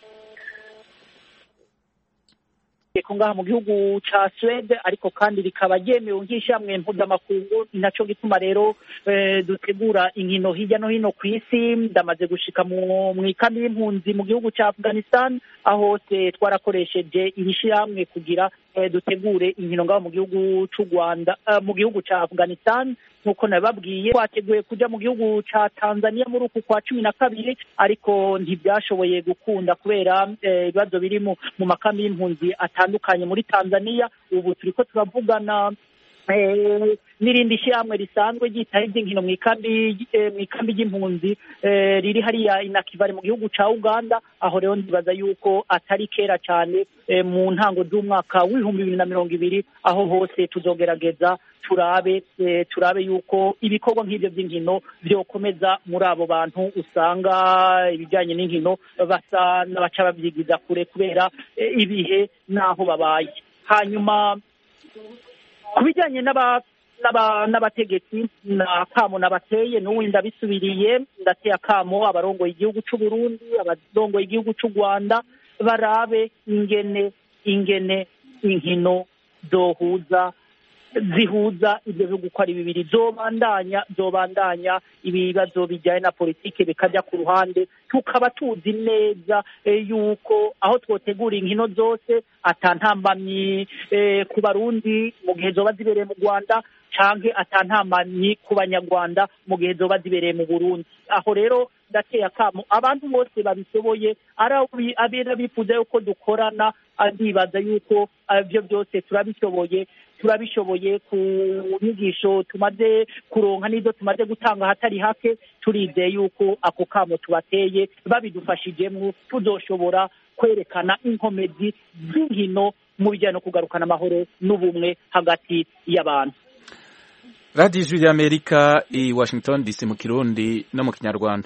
ko ngaha mu gihugu ca Swede ariko kandi rikaba ryemewe nk'ishamwe mpuzamakungu, naco gituma rero e, dutegura inkino hirya no hino ku isi. Ndamaze gushika mu ikambi y'impunzi mu gihugu ca Afghanistan, aho se twarakoresheje ibishiramwe kugira e, dutegure inkino ngaho mu gihugu c'u Rwanda, uh, mu gihugu ca Afghanistan. Nkuko nababwiye twateguye kuja mu gihugu ca Tanzania muri uku kwa cumi na kabiri, ariko ntibyashoboye gukunda kubera ibibazo e, biri mu makambi y'impunzi atandukanye muri Tanzania. Ubu turiko turavugana eh nirindi shyamwe risanzwe gitaye inkino mu ikambi mu ikambi y'impunzi eh, riri hariya inakivare mu gihugu ca Uganda. Aho rero ndibaza yuko atari kera cyane eh, mu ntango z'umwaka w'ibihumbi bibiri na mirongo ibiri, aho hose tuzogerageza turabe eh, turabe yuko ibikorwa nk'ibyo by'inkino byokomeza muri abo bantu usanga ibijyanye n'inkino basa n'abaca babyigiza kure kubera eh, ibihe naho babaye. Hanyuma kubijyanye n'aba n'abategetsi na kamo nabateye n'uwindi ndabisubiriye, ndateye akamo abarongoye igihugu c'u Burundi, abarongoye igihugu c'u Rwanda, barabe ingene ingene inkino zohuza zihuza ibyo bihugu ko ari bibiri, zobandanya zobandanya ibibazo bijyanye na politike bikajya ku ruhande, tukaba tuzi neza e, yuko aho twotegura inkino zose atantambamyi e, ku Barundi mu gihe zoba zibereye mu Rwanda, canke atantambamyi ku Banyarwanda mu gihe zoba zibereye mu Burundi. Aho rero ndateye akamo abantu bose babishoboye, abera bifuza yuko dukorana, ndibaza yuko ibyo byose turabishoboye turabishoboye ku nyigisho tumaze kuronka n'izo tumaze gutanga hatari hake. Turizeye yuko ako kamo tubateye babidufashijemo tuzoshobora kwerekana inkomezi z'inkino mu bijyanye no kugarukana amahoro n'ubumwe hagati y'abantu. Radio Ijwi ry'Amerika i Washington D C mu Kirundi no mu Kinyarwanda.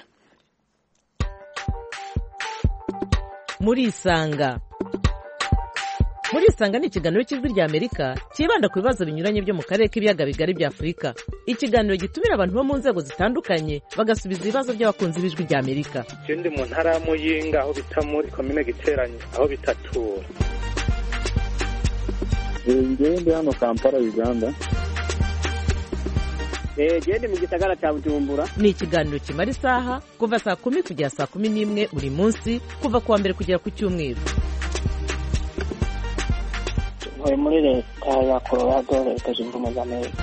Muri Isanga. Muri Isanga ni ikiganiro cy'Ijwi ry'Amerika kibanda ku bibazo binyuranye byo mu karere k'ibiyaga bigari bya Afurika. Ikiganiro gitumira abantu bo mu nzego zitandukanye bagasubiza ibibazo by'abakunzi b'Ijwi ry'Amerika. Ikindi mu ntara ya Muyinga aho bita muri komine Giteranyi aho bitatura. Ngende hano Kampala Uganda. Eh gende mu gisagara cya Bujumbura. Ni ikiganiro kimara isaha kuva saa kumi kugera saa kumi n'imwe buri munsi kuva kuwa mbere kugera ku cyumweru. Muri leta ya Colorado, leta zunze ubumwe za Amerika.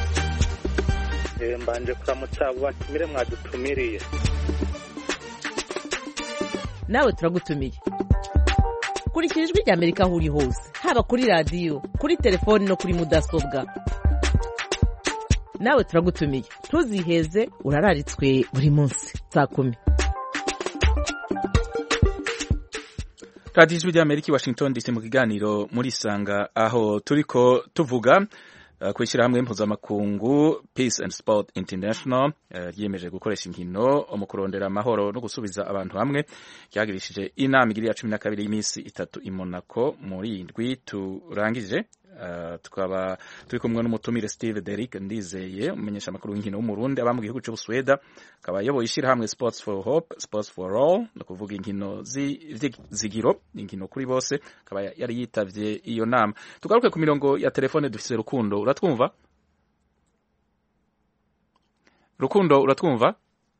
Eh mbanje kuramutsa abo batumire mwadutumiriye. Nawe turagutumiye. kurikira ijwi rya Amerika aho uri hose, haba kuri radiyo, kuri telefoni no kuri mudasobwa. Nawe turagutumiye, ntuziheze, urararitswe buri munsi saa kumi. radiyo ijwi rya Amerika Washington D C mu kiganiro muri Sanga, aho turiko tuvuga Uh, kw'ishyirahamwe mpuzamakungu Peace and Sport International ryiyemeje uh, gukoresha inkino mu kurondera amahoro no gusubiza abantu hamwe, ryagirishije inama igiri ya cumi na kabiri y'iminsi itatu i Monaco muri indwi turangije. Uh, tukaba turi kumwe n'umutumire Steve Derrick Ndizeye, umumenyesha makuru w'inkino w'umurundi aba mu gihugu cy'Ubusweda, akaba yoboye ishyirahamwe Sports for Hope, Sports for All, no kuvuga inkino zigiro, inkino kuri bose, akaba yari yitavye iyo nama. Tugaruke ku mirongo ya telefone, dufise Rukundo. Uratwumva? Rukundo, uratwumva?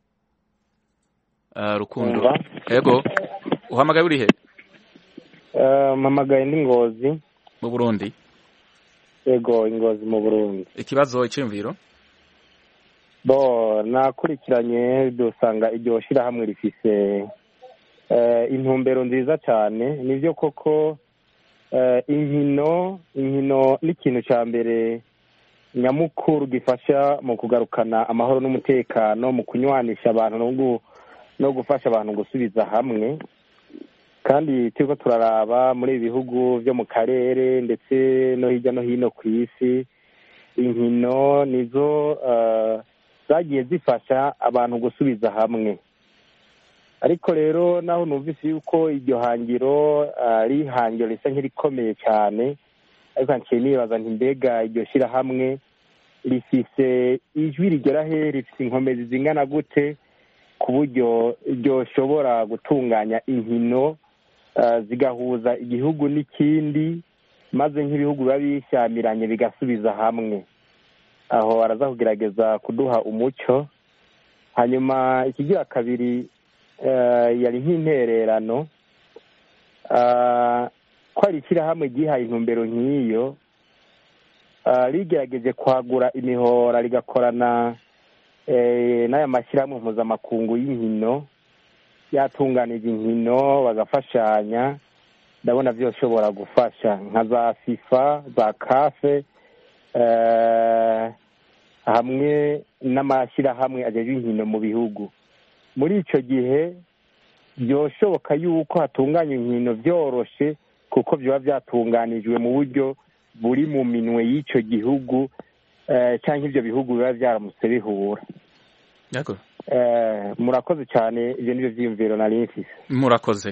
Uh, Rukundo. Yego. Uhamagaye uri he? Uh, mamagaye ndi Ngozi mu Burundi. Yego, Ngozi mu Burundi. Ikibazo icimviro? Bo nakurikiranye dusanga iryo shirahamwe rifise uh, intumbero nziza cyane. Nivyo koko uh, inkino inkino n'ikintu cya mbere nyamukuru gifasha mu kugarukana amahoro n'umutekano, mu kunywanisha abantu no no gufasha abantu gusubiza hamwe. Kandi turiko turaraba muri ibi bihugu byo mu karere ndetse no hirya no hino ku isi, inkino nizo uh, zagiye zifasha abantu gusubiza hamwe. Ariko rero naho numvise yuko iryo hangiro ari uh, hangiro risa nk'irikomeye cyane, ariko nciye nibaza nti mbega iryo shirahamwe rifise ijwi rigera he, rifise inkomezi zingana gute ku buryo ryoshobora gutunganya inkino Uh, zigahuza igihugu n'ikindi, maze nk'ibihugu biba bishyamiranye bigasubiza hamwe. Aho araza kugerageza kuduha umuco. Hanyuma ikigira kabiri uh, yari nk'intererano uh, ko ari ishyirahamwe ryihaye intumbero nk'iyo, uh, rigerageje kwagura imihora rigakorana eh, n'aya mashyirahamwe mpuzamakungu y'inkino, yatunganije inkino bagafashanya. Ndabona byoshobora gufasha nka za FIFA, za kafe, eh, hamwe n'amashyirahamwe ajejwe inkino mu bihugu. Muri ico gihe byoshoboka yuko hatunganya inkino byoroshe, kuko byoba byatunganijwe mu buryo buri mu minwe y'ico gihugu, eh, cyangwa ivyo bihugu biba byaramutse bihura. Yego. Eh, murakoze cyane, ibyo nibyo vyiyumviro nari mfise. Murakoze.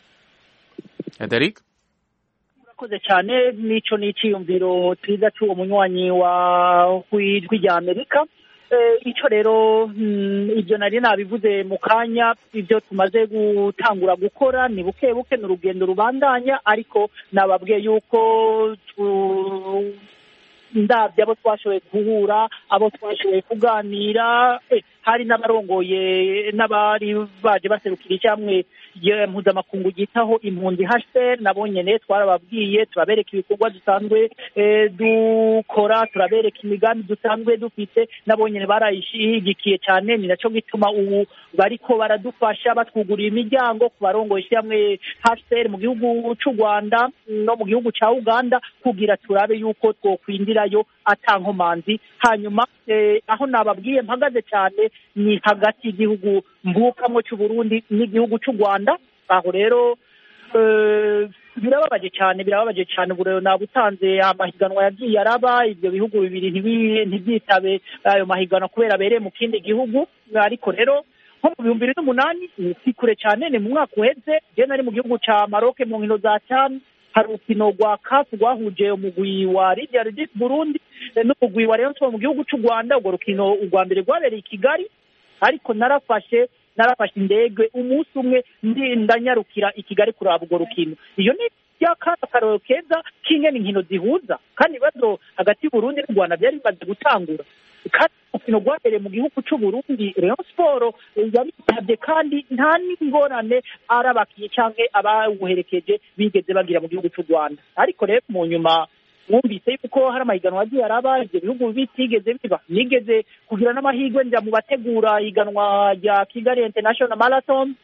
Derrick? Murakoze cyane, nico n'iciyumviro twiza cy'uwo munywanyi wa kw'ijwi rya Amerika. Eh, ico rero mm, ibyo nari nabivuze mu kanya, ibyo tumaze gutangura gukora ni buke buke n'urugendo rubandanya, ariko nababwiye yuko tu ndabye abo twashoboye guhura, abo twashoboye kuganira, eh, hari n'abarongoye n'abari baje baserukira icyamwe mpuzamakungu gitaho impunzi H C R, nabo nyene twarababwiye, turabereka ibikorwa dusanzwe eh, dukora, turabereka imigambi dusanzwe dufite, nabo nyene barayishigikiye cyane. Ni naco gituma ubu bariko baradufasha batwugurira imiryango ku barongoye icyamwe H C R mu gihugu cy'u Rwanda no mu gihugu cya Uganda, kugira turabe yuko twokwindirayo atankomanzi. Hanyuma eh, aho nababwiye mpagaze cyane ni hagati y'igihugu mvukamwo cy'u Burundi n'igihugu cy'u Rwanda. Aho rero eh, birababaje cyane birababaje cyane ubu nabutanze amahiganwa yagiye araba, ibyo bihugu bibiri ntibyitabe ayo mahiganwa kubera abereye mu kindi gihugu. Ariko rero nko mu bihumbi bibiri n'umunani si kure cyane, ni mu mwaka uheze, je nari mu gihugu ca Maroc mu nkino za CHAN. Hari urukino rwa CAF rwahuje umugwi wa Lydia Ludic Burundi n'umugwi wa Rayon Sports mu gihugu cy'u Rwanda. Urwo rukino urwa mbere rwabereye i Kigali, ariko narafashe narafashe indege umunsi umwe ndanyarukira i Kigali kuraba urwo rukino. Iyo ni akarorero keza k'ingene inkino zihuza, kandi ibibazo hagati y'Uburundi n'u Rwanda byari bimaze gutangura. Kandi urukino rwabereye mu gihugu cy'u Burundi, Rayon Sports yabitabye, kandi nta n'ingorane arabakiye cyangwa abawuherekeje bigeze bagira mu gihugu cy'u Rwanda. Ariko rero mu nyuma mwumvise yuko hari amahiganwa agiye araba, ibyo bihugu bitigeze biba. Nigeze kugira n'amahirwe njya mu bategura ihiganwa rya Kigali International Marathon,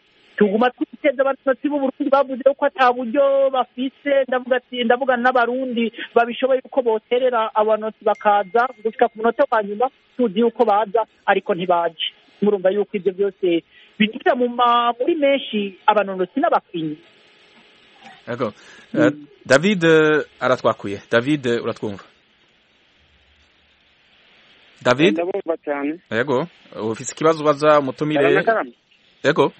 tuguma twiteza abatutsi b'uburundi bavuze ko ata buryo bafise ndavuga ati ndavugana n'abarundi babishoboye uko boterera abanotsi bakaza gushika ku munota wa nyuma tuzi yuko baza ariko ntibaje murumva yuko ibyo byose bigira mu muri menshi abanonotsi n'abakinyi. Yego. Uh, David uh, aratwakuye. David uh, uratwumva? David? Ndabumva cyane. Yego. Ufite ikibazo baza umutumire? Yego.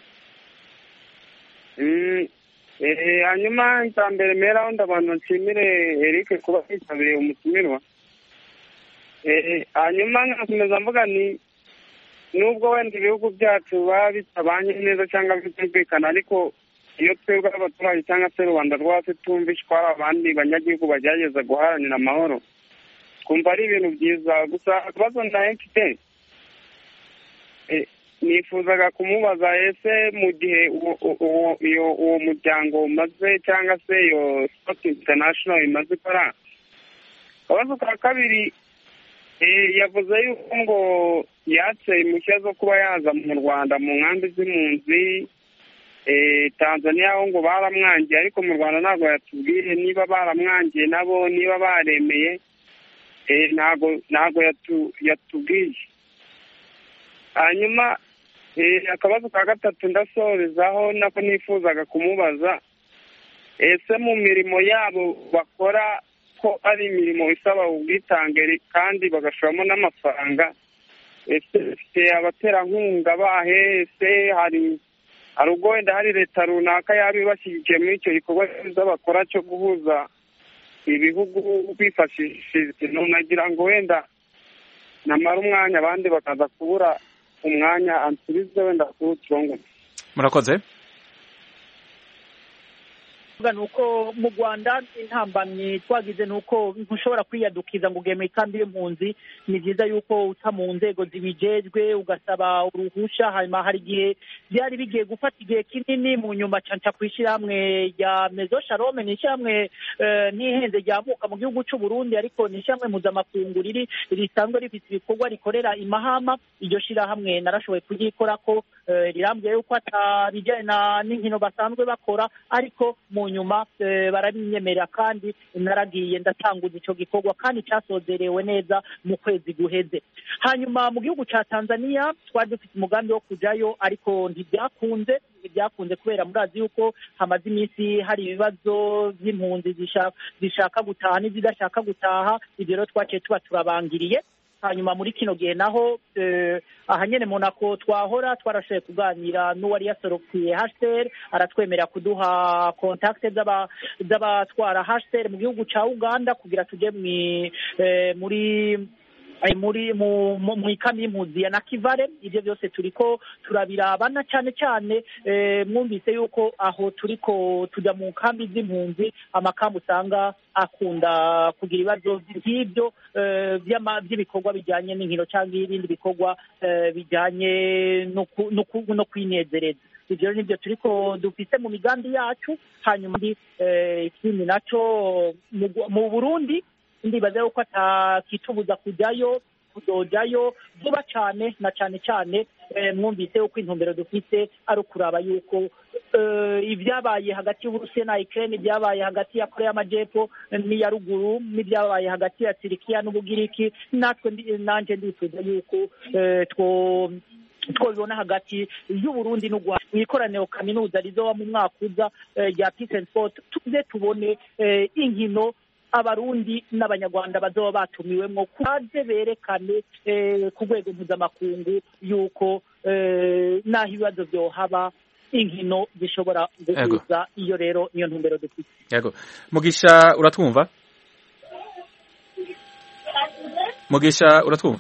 Mm, eh hanyuma ntambere mera ndabantu nshimire Eric kuba yitabiriye umutumirwa. Eh hanyuma nkakomeza mvuga ni nubwo wenda ibihugu byacu baba bitabanye neza cyangwa bitumvikana ariko iyo twebwe abaturage cyangwa se rubanda rwose tumvishwa ari abandi banyagihugu bagerageza guharanira amahoro twumva ari ibintu byiza. Gusa akabazo na mfite nifuzaga kumubaza ese mu gihe uwo muryango umaze cyangwa se iyo Sport International imaze ikora. Akabazo ka kabiri yavuze yuko ngo yatse impushya zo kuba yaza mu Rwanda mu nkambi z'impunzi Tanzania aho ngo baramwangiye ariko mu Rwanda ntabwo yatubwiye niba baramwangiye nabo niba baremeye ntabwo ntabwo yatubwiye. Hanyuma akabazo ka gatatu ndasorezaho nako nifuzaga kumubaza ese mu mirimo yabo bakora ko ari imirimo isaba ubwitange kandi bagashoramo n'amafaranga ese abaterankunga bahe ese hari hari ubwo wenda hari leta runaka yaba ibashyigikiye muri icyo gikorwa cyiza bakora cyo guhuza ibihugu bifashishije nagira ngo wenda namara umwanya abandi bakaza kubura umwanya ansubize wenda ku turongo. Murakoze. Nuko mu Rwanda intambamye twagize nuko ntushobora kwiyadukiza ngo ugeme kandi y'impunzi ni byiza yuko uta mu nzego zibijejwe ugasaba uruhusha hanyuma hari gihe byari bigiye gufata igihe kinini mu nyuma canca kwishiramwe ya Mezo Shalom ni shamwe nihenze ryamuka mu gihugu cy'u Burundi ariko ni shamwe mpuzamakungu riri risanzwe rifite ibikorwa rikorera imahama iryo shira hamwe narashoboye kugikora ko rirambye yuko atabijyana n'inkino basanzwe bakora ariko mu nyuma barabinyemerera kandi naragiye ndatanguza icyo gikorwa kandi cyasozerewe neza mu kwezi guheze. Hanyuma mu gihugu cya Tanzania twari dufite umugambi wo kujayo ariko ntibyakunze ntibyakunze kubera murazi yuko hamaze iminsi hari ibibazo by'impunzi zishaka gutaha n'izidashaka gutaha ibyo rero twaciye tuba turabangiriye. Hanyuma muri kino gihe naho ahanyene Monaco twahora twarashoboye kuganira n'uwari yasorokwiye H C R aratwemera kuduha contact z'aba z'abatwara H C R mu gihugu ca Uganda kugira tuje muri ay muri mu mu ikambi y'impunzi ya Nakivale. Ibyo byose turiko turabirabana cyane cyane mwumvise yuko aho turiko tujya mu kambi z'impunzi amakambi usanga akunda kugira ibibazo by'ibyo by'ibikorwa bijyanye n'inkino cyangwa ibindi bikorwa bijyanye no kwinezereza. Ibyo nibyo turiko dufite mu migambi yacu. Hanyuma ikindi naco mu Burundi ndibaza yuko atakitubuza kujyayo kudojayo vuba cyane na cyane cyane mwumvise uko intumbero dufite ari ukuraba yuko ibyabaye hagati y'Uburusiya na Ukraine byabaye hagati ya Korea y'Amajyepfo n'iya ruguru n'ibyabaye hagati ya Turikiya n'Ubugiriki natwe nanje ndifuza yuko two twobona hagati y'u Burundi n'u Rwanda mwikoraniro kaminuza rizoba mu mwaka uza ya Peace and Sport tuze tubone inkino abarundi n'abanyarwanda bazoba batumiwemo kuze berekane ku rwego mpuzamakungu yuko naho ibibazo byohaba inkino zishobora guhuza. Iyo rero niyo ntumbero dufite. Yego. Mugisha uratwumva? Mugisha uratwumva?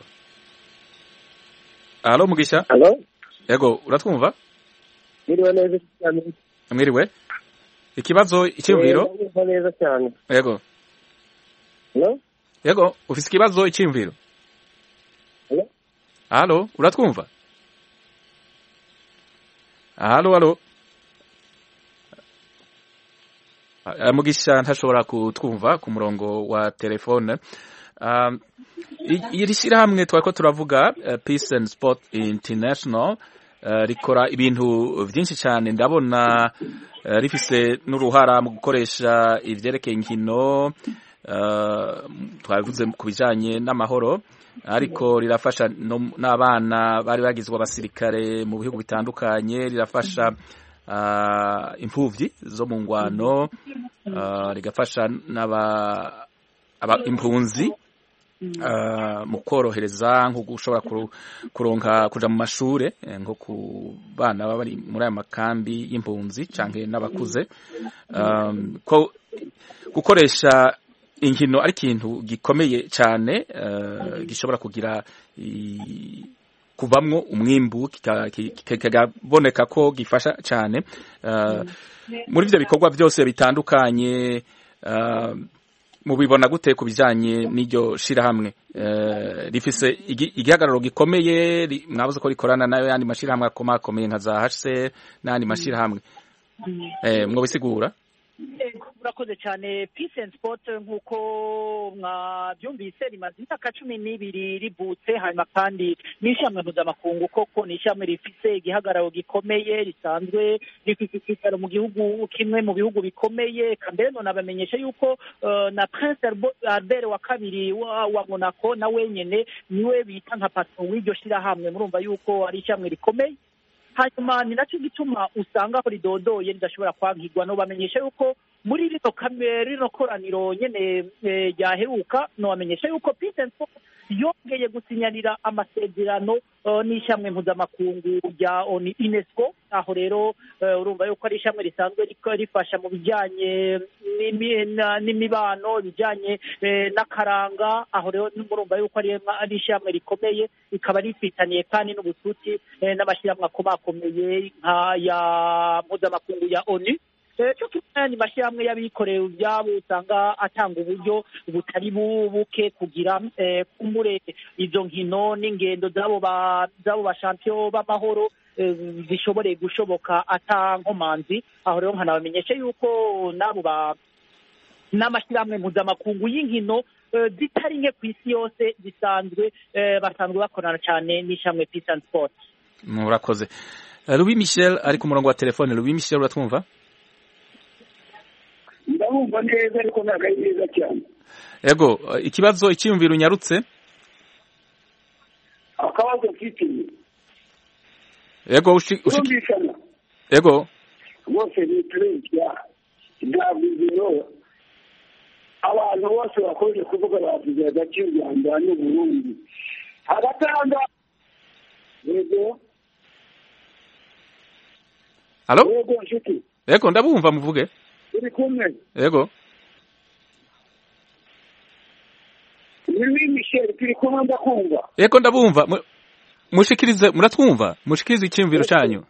Allo Mugisha? Allo? Yego, uratwumva? Mwiriwe neza cyane. Mwiriwe. Ikibazo icyumviro? Mwiriwe neza cyane. Yego. Hello? Yego, ufite ikibazo icyumviro? Hello? Allo, uratwumva? Allo, allo. Mugisha ntashobora kutwumva ku murongo wa telefone. Iri shyirahamwe twari ko turavuga Peace and Sport International uh, rikora ibintu vyinshi cyane ndabona uh, rifise n'uruhara mu gukoresha ivyerekeye inkino uh, twavuze ku bijanye n'amahoro ariko rirafasha n'abana bari bagizwe abasirikare mu bihugu bitandukanye rirafasha uh, impfuvyi zo mu ngwano uh, rigafasha n'aba aba impunzi uh, mu korohereza nko gushobora kuronka kuja mu mashure nko ku bana baba bari muri aya makambi y'impunzi canke n'abakuze um, ko gukoresha inkino ari ikintu gikomeye cyane uh, gishobora kugira kuvamwo umwimbu kikaboneka ko gifasha cyane uh, muri ivyo bikorwa byose bitandukanye uh, mubibona gute ku bijanye n'iryo shirahamwe uh, rifise igihagararo gikomeye mwabuze ko rikorana nayo yandi mashirahamwe akomakomeye nka za H C R n'andi mashirahamwe eh mwobisigura murakoze cyane Peace and Sport nk'uko mwabyumvise rimaze imyaka cumi n'ibiri rivutse hanyuma kandi n'ishyamwe mpuzamakungu koko ni ishyamwe rifise igihagararo gikomeye risanzwe rifise icyicaro mu gihugu kimwe mu bihugu bikomeye kambere none abamenyesha yuko uh, na Prince Albert wa kabiri wa, wa Monaco na wenyene niwe bita nka patron w'iryo shirahamwe murumva yuko ari ishyamwe rikomeye hanyuma ni nacyo gituma usanga ko ridodoye ridashobora kwankirwa no bamenyesha yuko muri rino kamere rino koraniro nyene ryaheruka no bamenyesha yuko Peace and Sport yongeye gusinyarira amasezerano uh, n'ishyamwe mpuzamakungu rya UNESCO aho rero uh, urumva yuko ari ishyamwe risanzwe rifasha mu bijyanye n'imibano bijyanye eh, n'akaranga aho rero murumva yuko ari ishyamwe rikomeye ikaba rifitaniye kandi n'ubututi eh, n'amashyirahamwe akomakomeye nka ya mpuzamakungu ya ONU cyo kimwe mashyirahamwe y'abikoreye ibyabo usanga atanga uburyo butari buke kugira kumure izo nkino n'ingendo z'abo ba z'abo ba champion b'amahoro zishobore gushoboka ata nkomanzi aho rero nkanabamenyesha yuko nabo ba n'amashyirahamwe mpuzamakungu y'inkino zitari nke ku isi yose zisanzwe basanzwe bakorana cyane n'ishyirahamwe Peace and Sport. Murakoze. Louis Michel ari ku murongo wa telefone. Louis Michel uratwumva? ndabumva neza ariko ntabwo ari neza cyane. Yego ikibazo icyumviro unyarutse akabazo mfite yego ushiki yego bose ni perezida Davizino abantu bose bakoze kuvuga bavuze hagati y'u Rwanda n'u Burundi agatanga yego Halo yego nshiki yego ndabumva muvuge uri kumwe yego Louis Michel turi kumwe ndakumva yego ndabumva mushikirize muratwumva mushikirize icyumviro cyanyu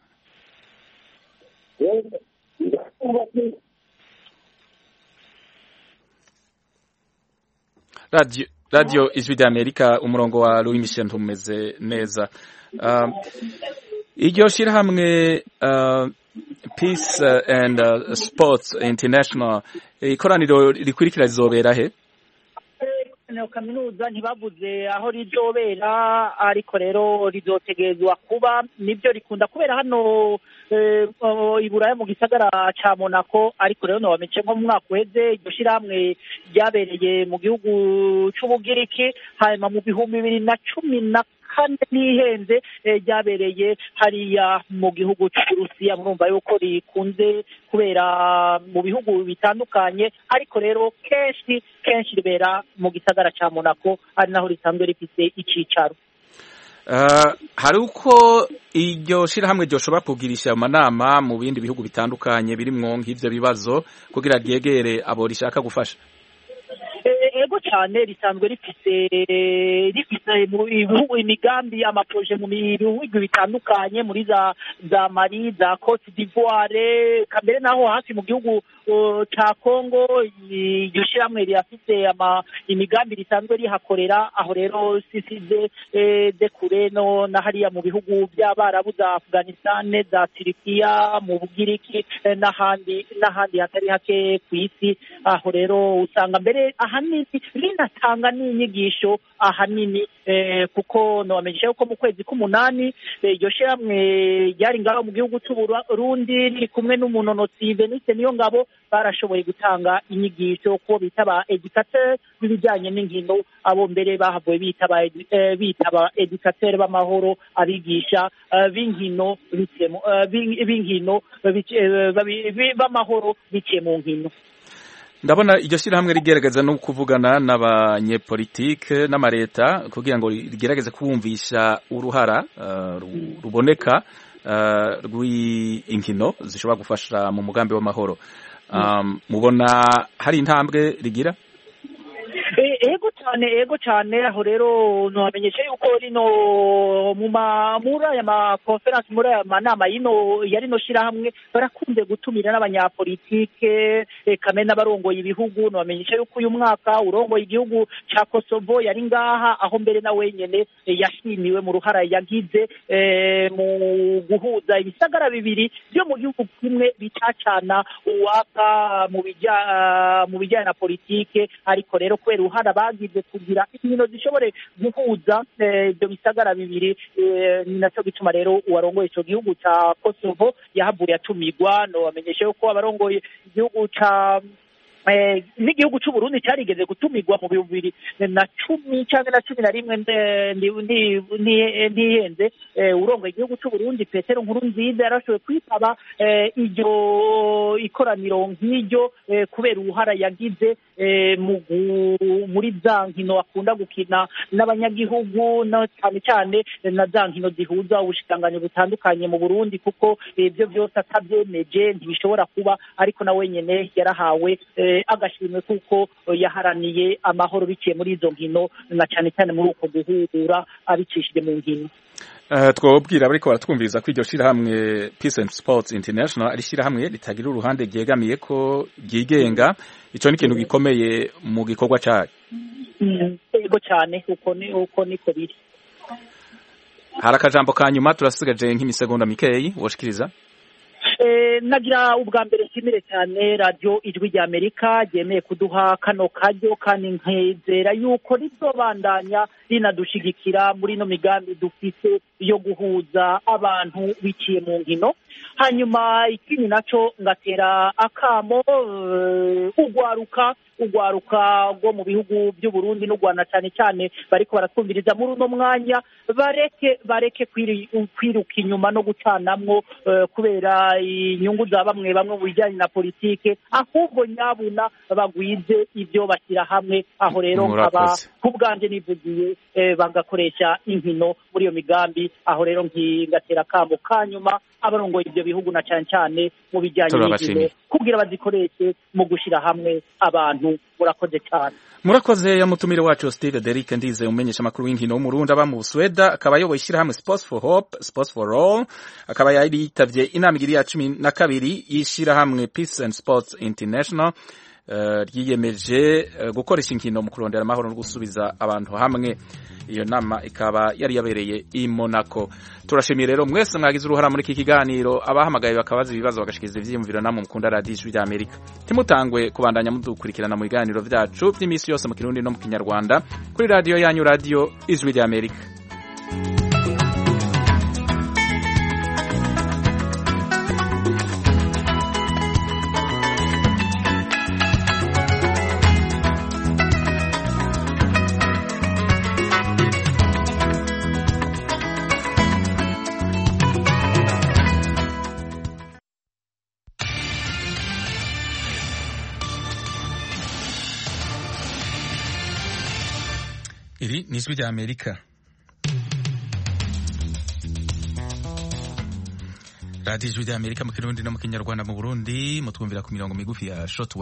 radio radio ijwi ry'Amerika umurongo wa Louis Michel ntumeze neza uh, iryo shirahamwe uh, Peace and uh, Sports International ikoraniro rikurikira rizobera he no kaminuza ntibavuze aho rizobera ariko rero rizotegezwa kuba nibyo rikunda kubera hano iburaya mu gisagara ca Monaco ariko rero no bamece nko mu mwaka uheze iryo shirahamwe ryabereye mu gihugu c'Ubugiriki hanyuma mu bihumbi bibiri na cumi na kane nihenze ryabereye hariya mu gihugu c'Uburusiya murumva yuko rikunze kubera mu bihugu bitandukanye ariko rero kenshi kenshi ribera mu gisagara ca Monaco ari naho risanzwe rifise icicaro. Uh, hari uko iryo shirahamwe ryoshobora kugirisha amanama mu bindi bihugu bitandukanye birimwo nk'ivyo bibazo kugira ryegere abo rishaka gufasha? Ego cyane risanzwe rifise rifise mu bihugu imigambi amaproje mu bihugu bitandukanye muri za za Mali za Cote d'Ivoire kambere naho hafi mu gihugu ca Congo iryo shirahamwe rifise ama imigambi risanzwe rihakorera aho rero sisize de kure no na hariya mu bihugu by'abarabu za Afghanistan za Turkiya mu Bugiriki n'ahandi n'ahandi hatari hake ku isi aho rero usanga mbere ahanini rinatanga n'inyigisho ahanini kuko nobamenyesha yuko mu kwezi k'umunani iryo shirahamwe ryari ngaho mu gihugu cy'u Burundi riri kumwe n'umunonotsi Veniste Niyongabo barashoboye gutanga inyigisho ko bitaba educateur bibijyanye n'inkino abo mbere bahavuye bitaba bitaba educateur b'amahoro abigisha b'inkino b'inkino b'amahoro biciye mu nkino. Ndabona iryo shyirahamwe rigerageza no kuvugana n'abanyepolitike n'amareta kugira ngo rigerageze kubumvisha uruhara uh, ruboneka uh, rw'inkino zishobora gufasha mu mugambi w'amahoro. Um, mubona hari intambwe rigira? Ego cyane ego cyane aho rero namenyesha yuko rino mu mamura ya ma conference muri ya manama yino yari no shirahamwe barakunze gutumira n'abanyapolitike kamena barongoye ibihugu namenyesha yuko uyu mwaka urongoye igihugu ca Kosovo yari ngaha aho mbere na wenyene yashimiwe mu ruhara yagize e, mu guhuza ibisagara bibiri byo mu gihugu kimwe bitacana uwaka mu bijya uh, mu bijyana na politike ariko rero kwera uruhara bagize kugira inkino zishobore guhuza ibyo bisagara bibiri ni nacyo gituma rero uwarongoye ico gihugu ca Kosovo yahaburiye atumirwa no bamenyesha yuko abarongoye igihugu ca Eh, n'igihugu cy'u Burundi cyarigeze gutumirwa mu bibiri na cumi cyangwa na cumi na rimwe ntihenze urongoye igihugu cy'u Burundi Petero Nkurunziza yarashoboye kwitaba iryo ikoraniro nk'iryo kubera uruhara yagize muri za nkino akunda gukina n'abanyagihugu cyane cyane na za nkino zihuza ubushikiranganji butandukanye mu Burundi kuko ibyo byose atabyemeje ntibishobora kuba ariko na wenyene yarahawe agashimwe kuko yaharaniye amahoro biciye muri izo nkino na cyane cyane muri uko guhura abicishije mu nkino. Uh, twobwira bariko baratwumviriza ko iryo shirahamwe Peace and Sports International ari shirahamwe ritagira uruhande ryegamiye ko ryigenga ico ni ikintu gikomeye mu gikorwa cyayo. Yego cyane uko ni uko niko biri. Hari akajambo ka nyuma turasigaje nk'imisegonda mikeyi woshikiriza. Eh, nagira ubwa mbere nshimire cyane radio Ijwi rya Amerika ryemeye kuduha kano karyo kandi nkizera yuko rizobandanya rinadushigikira muri no migambi dufite yo guhuza abantu biciye mu nkino. Hanyuma ikindi naco ngatera akamo uh, ugwaruka ugwaruka rwo mu bihugu by'u Burundi n'u Rwanda cyane cyane bariko baratwumviriza muri uno mwanya bareke bareke kwiruka inyuma no gucanamwo uh, kubera inyungu za bamwe bamwe mu bijyanye na politike ahubwo nyabuna bagwize ibyo bashyira hamwe aho rero nkaba kubwanje nivugiye eh, bagakoresha inkino muri iyo migambi aho rero ngatera kamo kanyuma abarongoye ibyo bihugu na cyane cyane mu bijyanye n'inkino kugira bazikoreshe mu gushira hamwe abantu. Murakoze cyane. Murakoze ya mutumire wacu Steve Derrick Ndize umenyesha makuru w'inkino mu Burundi aba mu Sweden akaba yoboye ishyira hamwe Sports for Hope Sports for All akaba yari yitavye inama igiri ya cumi na kabiri yishira hamwe Peace and Sports International uh, ryiyemeje uh, gukoresha inkino mu kurondera amahoro no gusubiza abantu hamwe. Iyo nama ikaba yari yabereye i Monaco. Turashimiye rero mwese mwagize uruhara muri iki kiganiro abahamagaye bakabaza ibibazo bagashikiza ivyiyumviro namwe mukunda radio Ijwi rya Amerika. Timutangwe kubandanya mudukurikirana mu biganiro vyacu by'imisi yose mu Kirundi no mu Kinyarwanda kuri radio yanyu radio Ijwi rya Amerika. Iri ni Ijwi rya Amerika. Radio Ijwi rya Amerika mu Kirundi no mu Kinyarwanda mu Burundi mutwumvira ku mirongo migufi ya shortwave